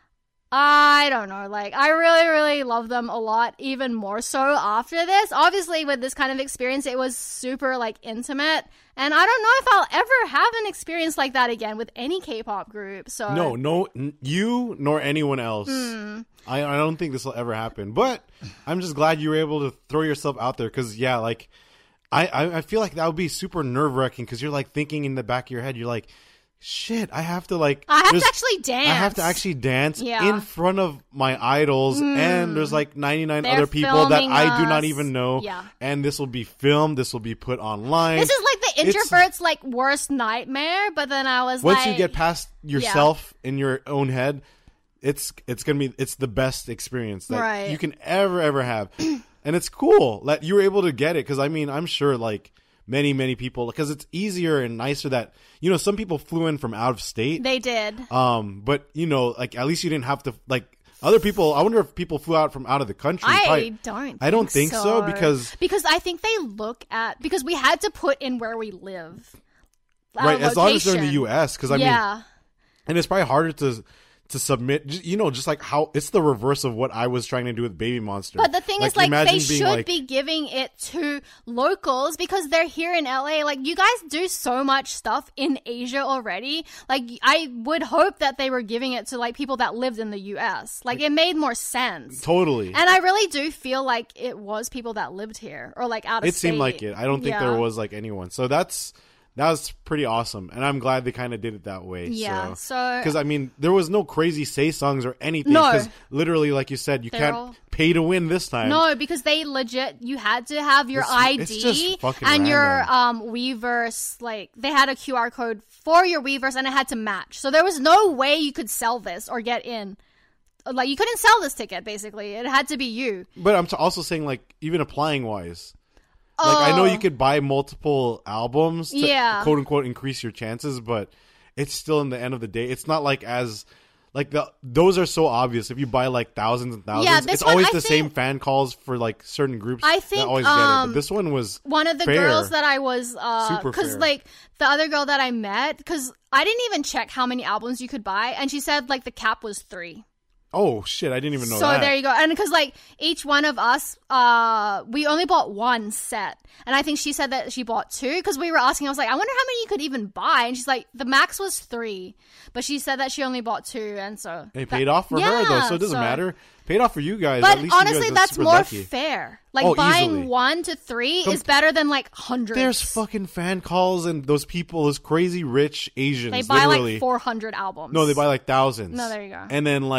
I don't know. Like, I really, really love them a lot, even more so after this. Obviously, with this kind of experience, it was super, like, intimate. And I don't know if I'll ever have an experience like that again with any K-pop group. So No, no, n- you nor anyone else. Mm. I, I don't think this will ever happen. But I'm just glad you were able to throw yourself out there because, yeah, like, I, I, I feel like that would be super nerve-wracking because you're, like, thinking in the back of your head, you're like, shit, I have to, like... I have there's- to actually dance. I have to actually dance Yeah. in front of my idols, and there's like ninety-nine They're other people that filming I do not us. even know. Yeah. And this will be filmed. This will be put online. This is like the It's- introvert's like worst nightmare, but then I was Once like, you get past yourself in your own head, it's it's gonna be it's the best experience that Right. you can ever ever have, and it's cool that you were able to get it. Because I mean, I'm sure like many many people, because it's easier and nicer that you know some people flew in from out of state. they did. Um, but you know, like at least you didn't have to like other people. I wonder if people flew out from out of the country. I Probably- don't. I don't think so, because because I think they look at because we had to put in where we live. Our right as long as they're in the location. U S. Because I mean, yeah, and it's probably harder to to submit. j- You know, just like how it's the reverse of what I was trying to do with Baby Monster. but the thing is, like, imagine they being should like, be giving it to locals because they're here in L A. Like, you guys do so much stuff in Asia already. Like, I would hope that they were giving it to like people that lived in the U S. Like, it made more sense. totally. And I really do feel like it was people that lived here or like out of It state. seemed like it. I don't think Yeah. there was like anyone. So that's that was pretty awesome, and I'm glad they kind of did it that way. Yeah, So so- because I mean, there was no crazy say songs or anything. No. Because literally, like you said, you They're can't all- pay to win this time. No, because they legit, you had to have your It's- I it's D just fucking and your random. um Weverse. Like, they had a Q R code for your Weverse and it had to match. So there was no way you could sell this or get in. Like, you couldn't sell this ticket, basically. It had to be you. But I'm t- also saying, like, even applying wise. Like, I know Oh. you could buy multiple albums to Yeah. quote unquote increase your chances, but it's still in the end of the day, it's not like as like the those are so obvious. If you buy like thousands and thousands, Yeah, this it's one, always I the same think- fan calls for like certain groups. I that think, always get it. um, But this one was One of the fair. girls that I was, uh, Super cause fair. like the other girl that I met, cause I didn't even check how many albums you could buy, and she said like the cap was three. Oh shit! I didn't even know So that. there you go. And because like each one of us, uh, we only bought one set, and I think she said that she bought two because we were asking. I was like, I wonder how many you could even buy, and she's like, the max was three, but she said that she only bought two, and so It that- paid off for her though, Yeah, so it doesn't so- matter. Paid off for you guys. But At least you honestly, guys are that's super more lucky. fair. Like Oh, buying easily. one to three Com- is better than like hundreds. There's fucking fan calls and those people, those crazy rich Asians. They buy literally. like four hundred albums. No, they buy like thousands. No, there you go. And then like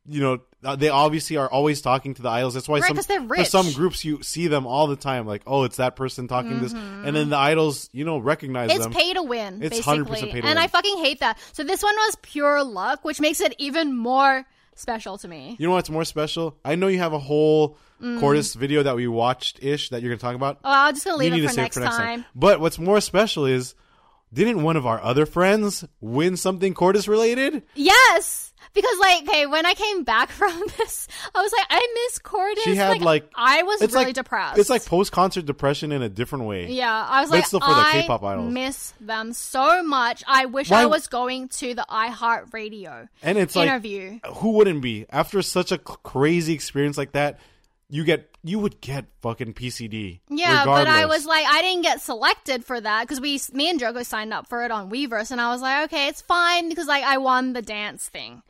you know, uh, they obviously are always talking to the idols. That's why Right, some 'cause they're for rich. some groups you see them all the time. Like, oh, it's that person talking this, and then the idols, you know, recognize It's them. pay to win, It's basically. one hundred percent pay to and win. I fucking hate that. So this one was pure luck, which makes it even more special to me. You know what's more special? I know you have a whole Mm. Cordis video that we watched ish that you're gonna talk about. Oh, I'm just gonna leave You it need for to save next, it for next time. But what's more special is, didn't one of our other friends win something Cordis related? Yes! Because, like, okay, when I came back from this, I was like, I miss Cordis. She had, like- I was It's really like depressed. It's like post concert depression in a different way. Yeah, I was But like, it's still for the I K-pop idols. miss them so much. I wish Why- I was going to the iHeartRadio And it's interview. like, who wouldn't be after such a c- crazy experience like that? You get, you would get fucking P C D. Yeah, but I regardless. was like, I didn't get selected for that because we, me and Joko signed up for it on Weverse, and I was like, okay, it's fine because like I won the dance thing.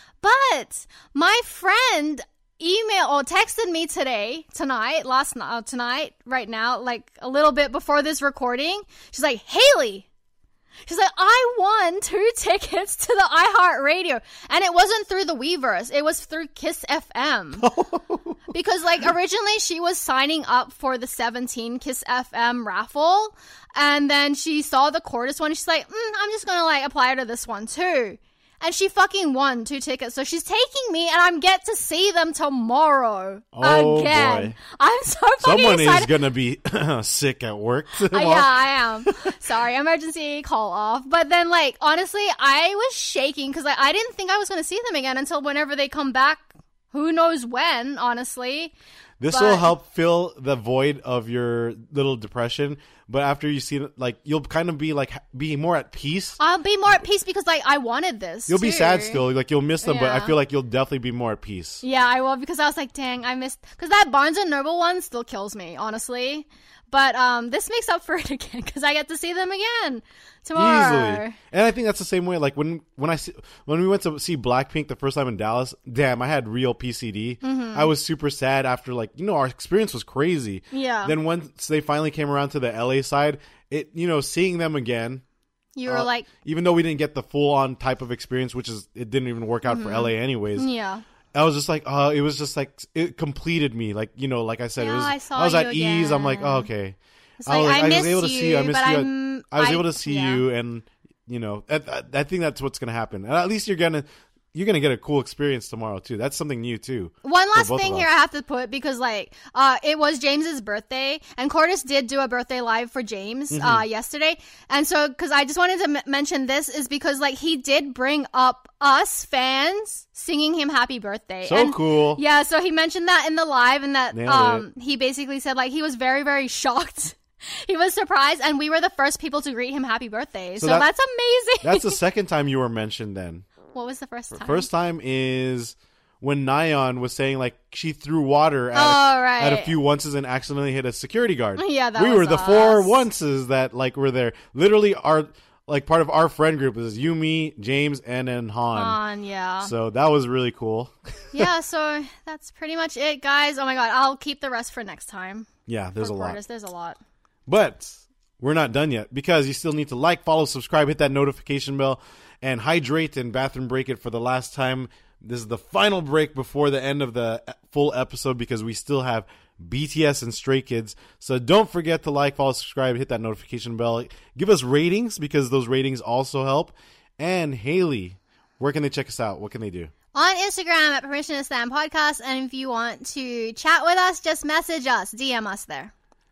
But my friend emailed or texted me today, tonight, last night, uh, tonight, right now, like a little bit before this recording. She's like, Haley. She's like, I won two tickets to the iHeartRadio. And it wasn't through the Weverse. It was through Kiss F M. Because, like, originally she was signing up for the seventeen Kiss F M raffle. And then she saw the Cordis one. She's like, mm, I'm just going to, like, apply to this one, too. And she fucking won two tickets. So she's taking me, and I'm get to see them tomorrow. Oh, again. boy. I'm so fucking Someone excited. is gonna be sick at work. Uh, tomorrow. yeah, I am. Sorry, emergency call off. But then, like, honestly, I was shaking because like, I didn't think I was going to see them again until whenever they come back. Who knows when, honestly. This But- will help fill the void of your little depression. But after you see it, like, you'll kind of be like, ha- be more at peace. I'll be more at peace because, like, I wanted this. You'll be too. sad still, like you'll miss them, but I Yeah. feel like you'll definitely be more at peace. Yeah, I will because I was like, dang, I missed. Because that Barnes and Noble one still kills me, honestly. But um, this makes up for it again because I get to see them again tomorrow. Easily. And I think that's the same way. Like when when I see, when we went to see Blackpink the first time in Dallas, damn, I had real P C D. Mm-hmm. I was super sad after, like, you know, our experience was crazy. Yeah. Then once they finally came around to the L A side, it, you know, seeing them again. You were uh, like, even though we didn't get the full on type of experience, which is it didn't even work out Mm-hmm. for L A anyways. yeah. I was just like, oh, it was just like it completed me. Like, you know, like I said, Yeah, it was. I saw was you at ease. I'm like, again. oh, okay. It's I like, was, I, I was miss able to you, see you. I missed but you. I'm, I was I- able to see yeah. you, and you know, I, I, I think that's what's gonna happen. And at least you're gonna you're gonna get a cool experience tomorrow too. That's something new too. One for last both thing of here us. I have to put because like uh it was James's birthday and Cordis did do a birthday live for James Mm-hmm. uh yesterday, and so because I just wanted to m- mention this is because like he did bring up us fans singing him happy birthday. So and, cool. Yeah, so he mentioned that in the live, and that Nailed um he basically said like he was very very shocked. He was surprised, and we were the first people to greet him happy birthday. So, So that- that's amazing. That's the second time you were mentioned. Then What was the first time? first time is when Nyan was saying like she threw water at, Oh, right. at a few onces and accidentally hit a security guard. Yeah, that we was were the four us. onces that like were there. Literally, our like part of our friend group is you, me, James, and then Han. On, yeah. So that was really cool. Yeah, so that's pretty much it, guys. Oh my god, I'll keep the rest for next time. Yeah, there's For a lot. Cordis, There's a lot. But we're not done yet because you still need to like, follow, subscribe, hit that notification bell, and hydrate and bathroom break it for the last time. This is the final break before the end of the full episode because we still have B T S and Stray Kids. So don't forget to like, follow, subscribe, hit that notification bell. Give us ratings because those ratings also help. And Haley, where can they check us out? What can they do? On Instagram at Permission to Stand Podcast, and if you want to chat with us, just message us, D M us there.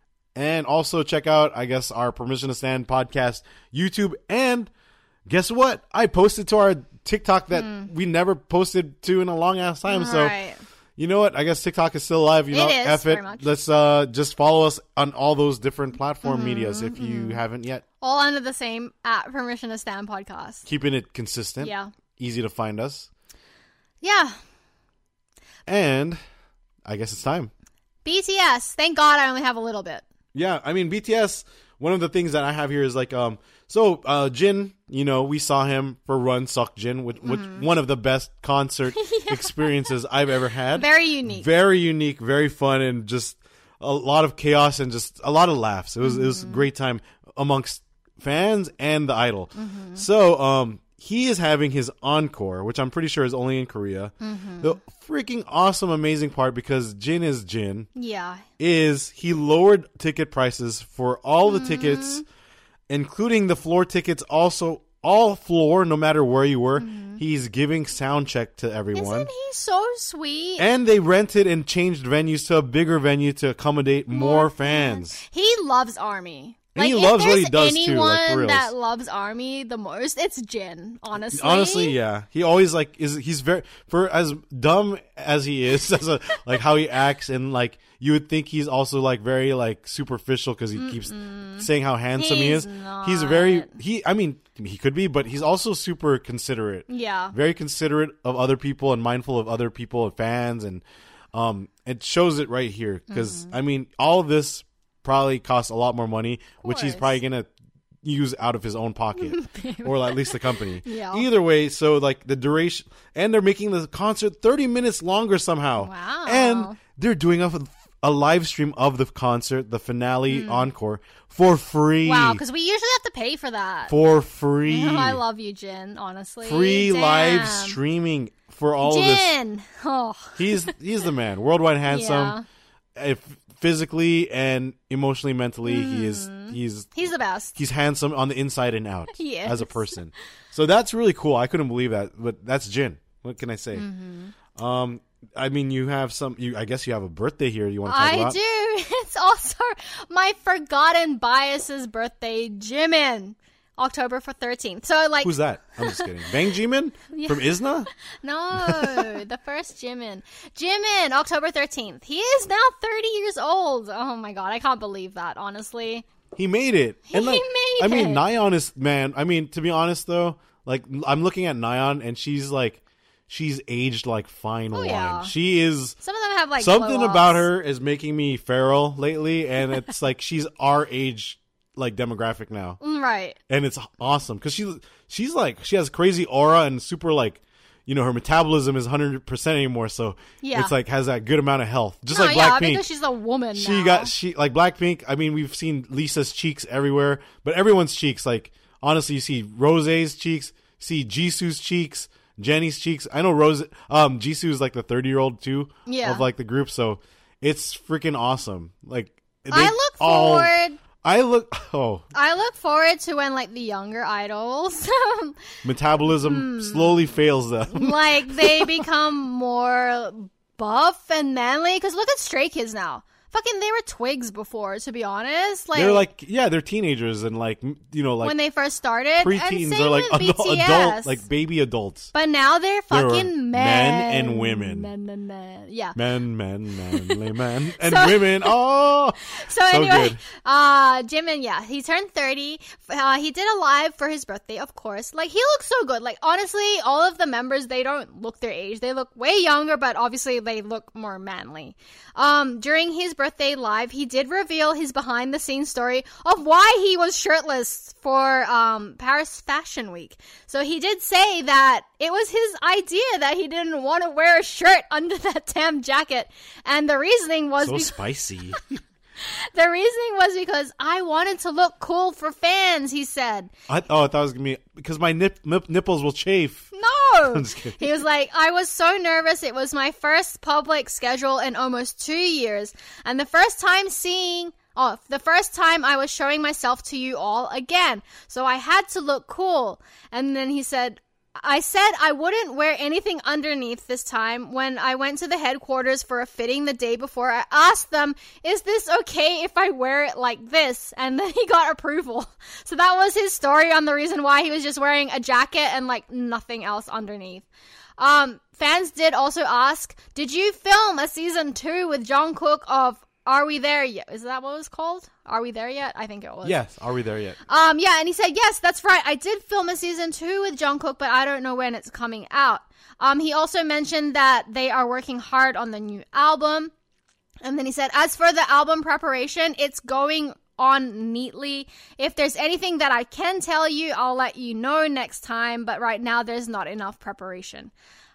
And also check out, I guess, our Permission to Stand podcast YouTube. And guess what? I posted to our TikTok that we never posted to in a long ass time. So Right. you know what? I guess TikTok is still alive. You It know, is, F very it. much. Let's uh, just follow us on all those different platform medias if you haven't yet. All under the same at Permission to Stand Podcast. Keeping it consistent. Yeah. Easy to find us. Yeah. And I guess it's time. B T S. Thank God I only have a little bit. Yeah, I mean, B T S, one of the things that I have here is like, um, so uh, Jin, you know, we saw him for Run Suck Jin, which, which one of the best concert experiences I've ever had. Very unique. Very unique, very fun, and just a lot of chaos and just a lot of laughs. It was it was a great time amongst fans and the idol. So um, he is having his encore, which I'm pretty sure is only in Korea. Mm-hmm. The freaking awesome, amazing part, because Jin is Jin, Yeah. is he lowered ticket prices for all the Mm-hmm. tickets, including the floor tickets. Also, all floor, no matter where you were, Mm-hmm. he's giving sound check to everyone. Isn't he so sweet? And they rented and changed venues to a bigger venue to accommodate more, fans. He loves Army. And Like, he if loves what there's he does, too, anyone like, for reals. that loves Army the most, it's Jin, honestly. Honestly, yeah. He always like is he's very for as dumb as he is, as a, like how he acts, and like you would think he's also like very like superficial because he Mm-mm. keeps saying how handsome He's he is. not. He's very he. I mean, he could be, but he's also super considerate. Yeah. Very considerate of other people and mindful of other people and fans, and um, it shows it right here because Mm-hmm. I mean, all of this probably costs a lot more money, which he's course. probably gonna use out of his own pocket, or at least the company. Yeah. Either way, so like the duration, and they're making the concert thirty minutes longer somehow. Wow. And they're doing a, a live stream of the concert, the finale Mm. encore, for free. Wow, because we usually have to pay for that. For free. I love you, Jin, honestly. Free Damn. live streaming for all of this. Jin! Oh. He's he's the man. Worldwide handsome. If physically and emotionally, mentally, he is he's He's the best. he's handsome on the inside and out He as a is. person. So that's really cool. I couldn't believe that, but that's Jin. What can I say? Mm-hmm. Um, I mean, you have some. You, I guess you have a birthday here. You want to talk I about? do. It's also my forgotten bias's birthday, Jimin. October for thirteenth. So like Who's that? I'm just kidding. Bang Jimin from Isna? No, the first Jimin. Jimin, October thirteenth. He is now thirty years old. Oh my god, I can't believe that, honestly. He made it. He made I mean, it. Nyan is man. I mean, to be honest though, like I'm looking at Nyan and she's like, she's aged like fine wine. Oh, yeah. She is. Some of them have like Something glow-ups. about her is making me feral lately, and it's like she's our age like demographic now, Mm, right. and it's awesome because she's she's like she has crazy aura and super like, you know, her metabolism is one hundred percent anymore, so Yeah. it's like has that good amount of health, just No, like yeah, Blackpink. because she's a woman She now. got she like Blackpink. I mean, we've seen Lisa's cheeks everywhere, but everyone's cheeks. Like honestly, you see Rose's cheeks, see Jisoo's cheeks, Jenny's cheeks. I know Rose. Um, Jisoo is like the thirty year old too Yeah. of like the group, so it's freaking awesome. Like they I look all- forward I look. Oh, I look forward to when like the younger idols metabolism Hmm. slowly fails them. like they become more buff and manly because look at Stray Kids now. Fucking they were twigs before, to be honest. Like They're like yeah, they're teenagers and like m- you know like when they first started, preteens and same are like with adult, B T S. adult like baby adults. But now they're They were fucking men. men and women. Men, men, men. Yeah. Men, men, manly men, and So- women. Oh, So, so anyway, good. uh, Jimin, yeah, he turned thirty. Uh, he did a live for his birthday, of course. Like, he looks so good. Like, honestly, all of the members, they don't look their age. They look way younger, but obviously they look more manly. Um, during his birthday live, he did reveal his behind-the-scenes story of why he was shirtless for um, Paris Fashion Week. So he did say that it was his idea that he didn't want to wear a shirt under that damn jacket. And the reasoning was So because spicy. the reasoning was because I wanted to look cool for fans, he said. I, oh, I thought it was gonna be because my nip, nip, nipples will chafe. No! I'm just kidding. He was like, I was so nervous. It was my first public schedule in almost two years. And the first time seeing, oh, the first time I was showing myself to you all again. So I had to look cool. And then he said, I said I wouldn't wear anything underneath this time. When I went to the headquarters for a fitting the day before, I asked them, is this okay if I wear it like this? And then he got approval. So that was his story on the reason why he was just wearing a jacket and like nothing else underneath. Um, fans did also ask, did you film a season two with Jungkook of Are We There Yet? Is that what it was called? Are We There Yet? I think it was. Yes, are we there yet? Um, yeah, and he said, yes, that's right. I did film a season two with Jungkook, but I don't know when it's coming out. Um, he also mentioned that they are working hard on the new album. And then he said, as for the album preparation, it's going on neatly. If there's anything that I can tell you, I'll let you know next time. But right now, there's not enough preparation.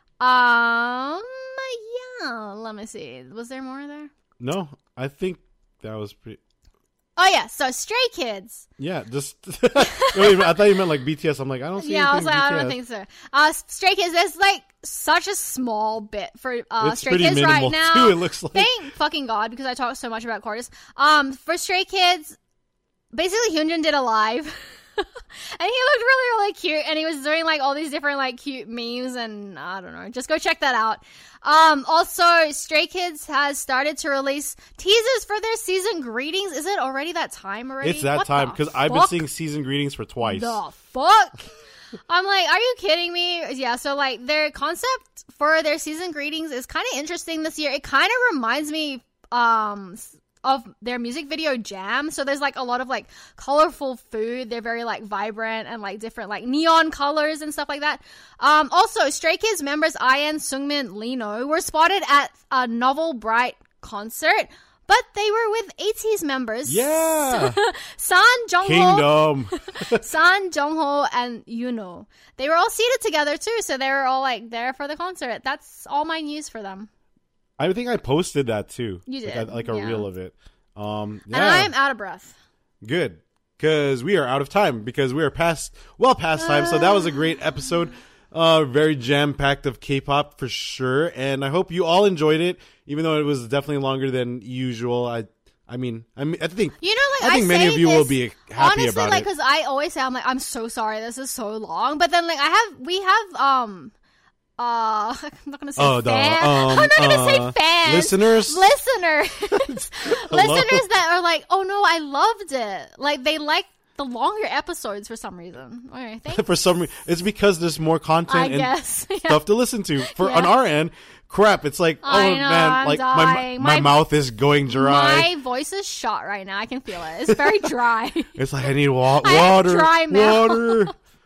Um, yeah, let me see. Was there more there? No, I think that was pretty. Oh yeah, so Stray Kids. Yeah, just Wait, I thought you meant like B T S. I'm like, I don't see. Yeah, I was like, B T S. I don't think so. Uh, Stray Kids, there's like such a small bit for uh, it's Stray Kids right now. Too, it looks like. Thank fucking God, because I talk so much about chorus. Um, for Stray Kids, basically Hyunjin did a live. And he looked really, really cute, and he was doing like all these different like cute memes, and I don't know, just go check that out. Um, also, Stray Kids has started to release teasers for their season greetings. Is it already that time already? It's that what time because I've been seeing season greetings for twice. The fuck? I'm like, are you kidding me? Yeah, so like their concept for their season greetings is kind of interesting this year. It kind of reminds me um of their music video Jam. So there's like a lot of like colorful food. They're very like vibrant and like different like neon colors and stuff like that. Um, also, Stray Kids members Ian, Sungmin, Lino were spotted at a Novel Bright concert. But they were with ATEEZ members. Yeah. San, Jungho. Kingdom. San, Jungho, and Yuno. They were all seated together too, so they were all like there for the concert. That's all my news for them. I think I posted that too. You did. Like, like a yeah. reel of it. Um, yeah. And I am out of breath. Good. Because we are out of time. Because we are past, well past time. So that was a great episode. Uh, very jam-packed of K-pop for sure. And I hope you all enjoyed it. Even though it was definitely longer than usual. I I mean, I mean, I think you know, like I think I many say of you this, will be happy honestly, about like, it. because I always say, I'm like, I'm so sorry, this is so long. But then, like, I have, we have, um, uh, I'm not gonna say oh, fans. Um, I'm not gonna uh, say fans. Listeners, listeners, listeners that are like, oh no, I loved it. Like they like the longer episodes for some reason. All right, thanks. For some reason, it's because there's more content I and guess. Yeah. stuff to listen to. For Yeah. on our end, crap, it's like, I oh know, man, I'm like my, dying. my My- mouth is going dry. My voice is shot right now. I can feel it. It's very dry. It's like I need wa- I have water, dry mouth. water,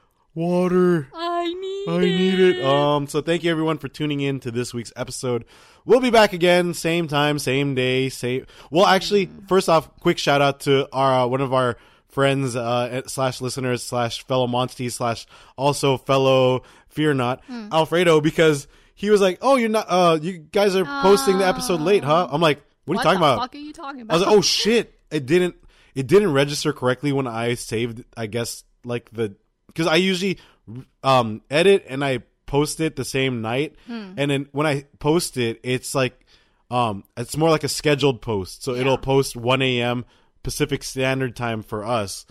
water. I need I it. need it. Um, so thank you everyone for tuning in to this week's episode. We'll be back again, same time, same day, same. Well, actually, first off, quick shout out to our uh, one of our friends uh, slash listeners slash fellow Monsties slash also fellow Fear Not Hmm. Alfredo, because he was like, "Oh, you're not. Uh, you guys are posting the episode late, huh?" I'm like, "What are you talking the about?" Fuck are you talking about? I was like, "Oh shit! It didn't. It didn't register correctly when I saved. I guess like the because I usually um edit and I post it the same night, Hmm. and then when I post it, it's like um it's more like a scheduled post, so Yeah. it'll post one a.m. Pacific Standard Time for us.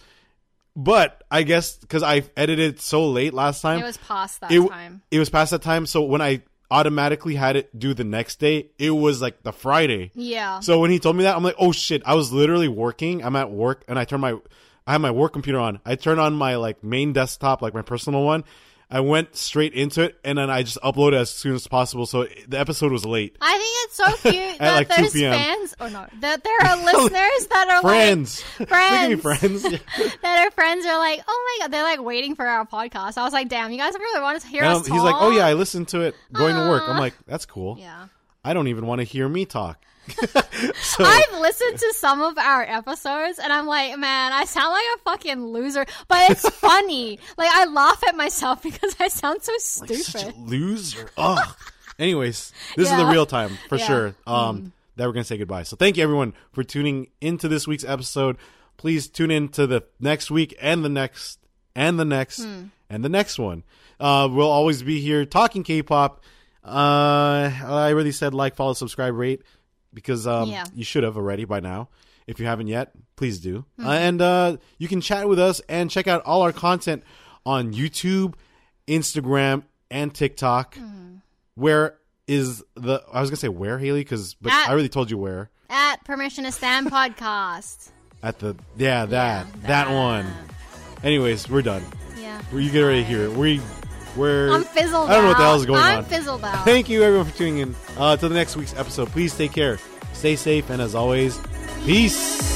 But I guess because I edited so late last time, It was past that it, time. It was past that time, so when I automatically had it due the next day, it was like the Friday. Yeah. So when he told me that, I'm like, oh shit! I was literally working. I'm at work, and I turn my, I have my work computer on. I turn on my like main desktop, like my personal one. I went straight into it, and then I just uploaded as soon as possible. So the episode was late. I think it's so cute that like two there's p.m. fans, or no, that there are listeners that are Friends, like Look at me, friends, friends. Yeah. that are friends are like, oh my god, they're like waiting for our podcast. I was like, damn, you guys really want to hear And us he's like, talk? oh yeah, I listened to it going to work. I'm Aw. like, that's cool. Yeah. I don't even want to hear me talk. so I've listened to some of our episodes and I'm like, man, I sound like a fucking loser, but it's funny. Like I laugh at myself because I sound so like stupid. such a loser. Ugh. Anyways, this is Yeah. the real time for Yeah. sure. Um, that we're gonna say goodbye. So thank you everyone for tuning into this week's episode. Please tune in to the next week and the next and the next and the next one. Uh, we'll always be here talking K-pop. Uh, I already said like, follow, subscribe, rate, because um, Yeah. you should have already by now. If you haven't yet, please do. Uh, and uh, you can chat with us and check out all our content on YouTube, Instagram, and TikTok. Where is the? I was gonna say where, Haley, because but At- I already told you where. At Permission to Stand podcast. At the yeah that Yeah, that that. one. Anyways, we're done. Yeah. You get ready to hear it. We we're. I'm fizzled out. I don't know what the hell is going I'm on. fizzled out. Thank you everyone for tuning in. Uh, to the next week's episode. Please take care, stay safe, and as always, peace.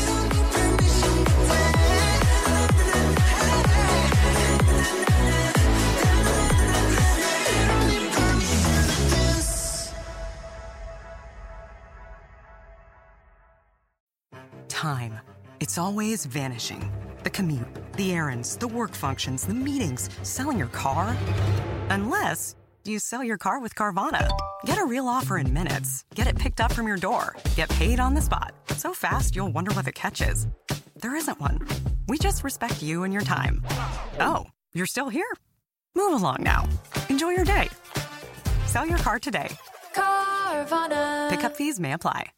Time. It's always vanishing. The commute, the errands, the work functions, the meetings, selling your car. Unless you sell your car with Carvana. Get a real offer in minutes. Get it picked up from your door. Get paid on the spot. So fast you'll wonder what the catch is. there isn't one. We just respect you and your time. Oh, you're still here? Move along now. Enjoy your day. Sell your car today. Carvana. Pickup fees may apply.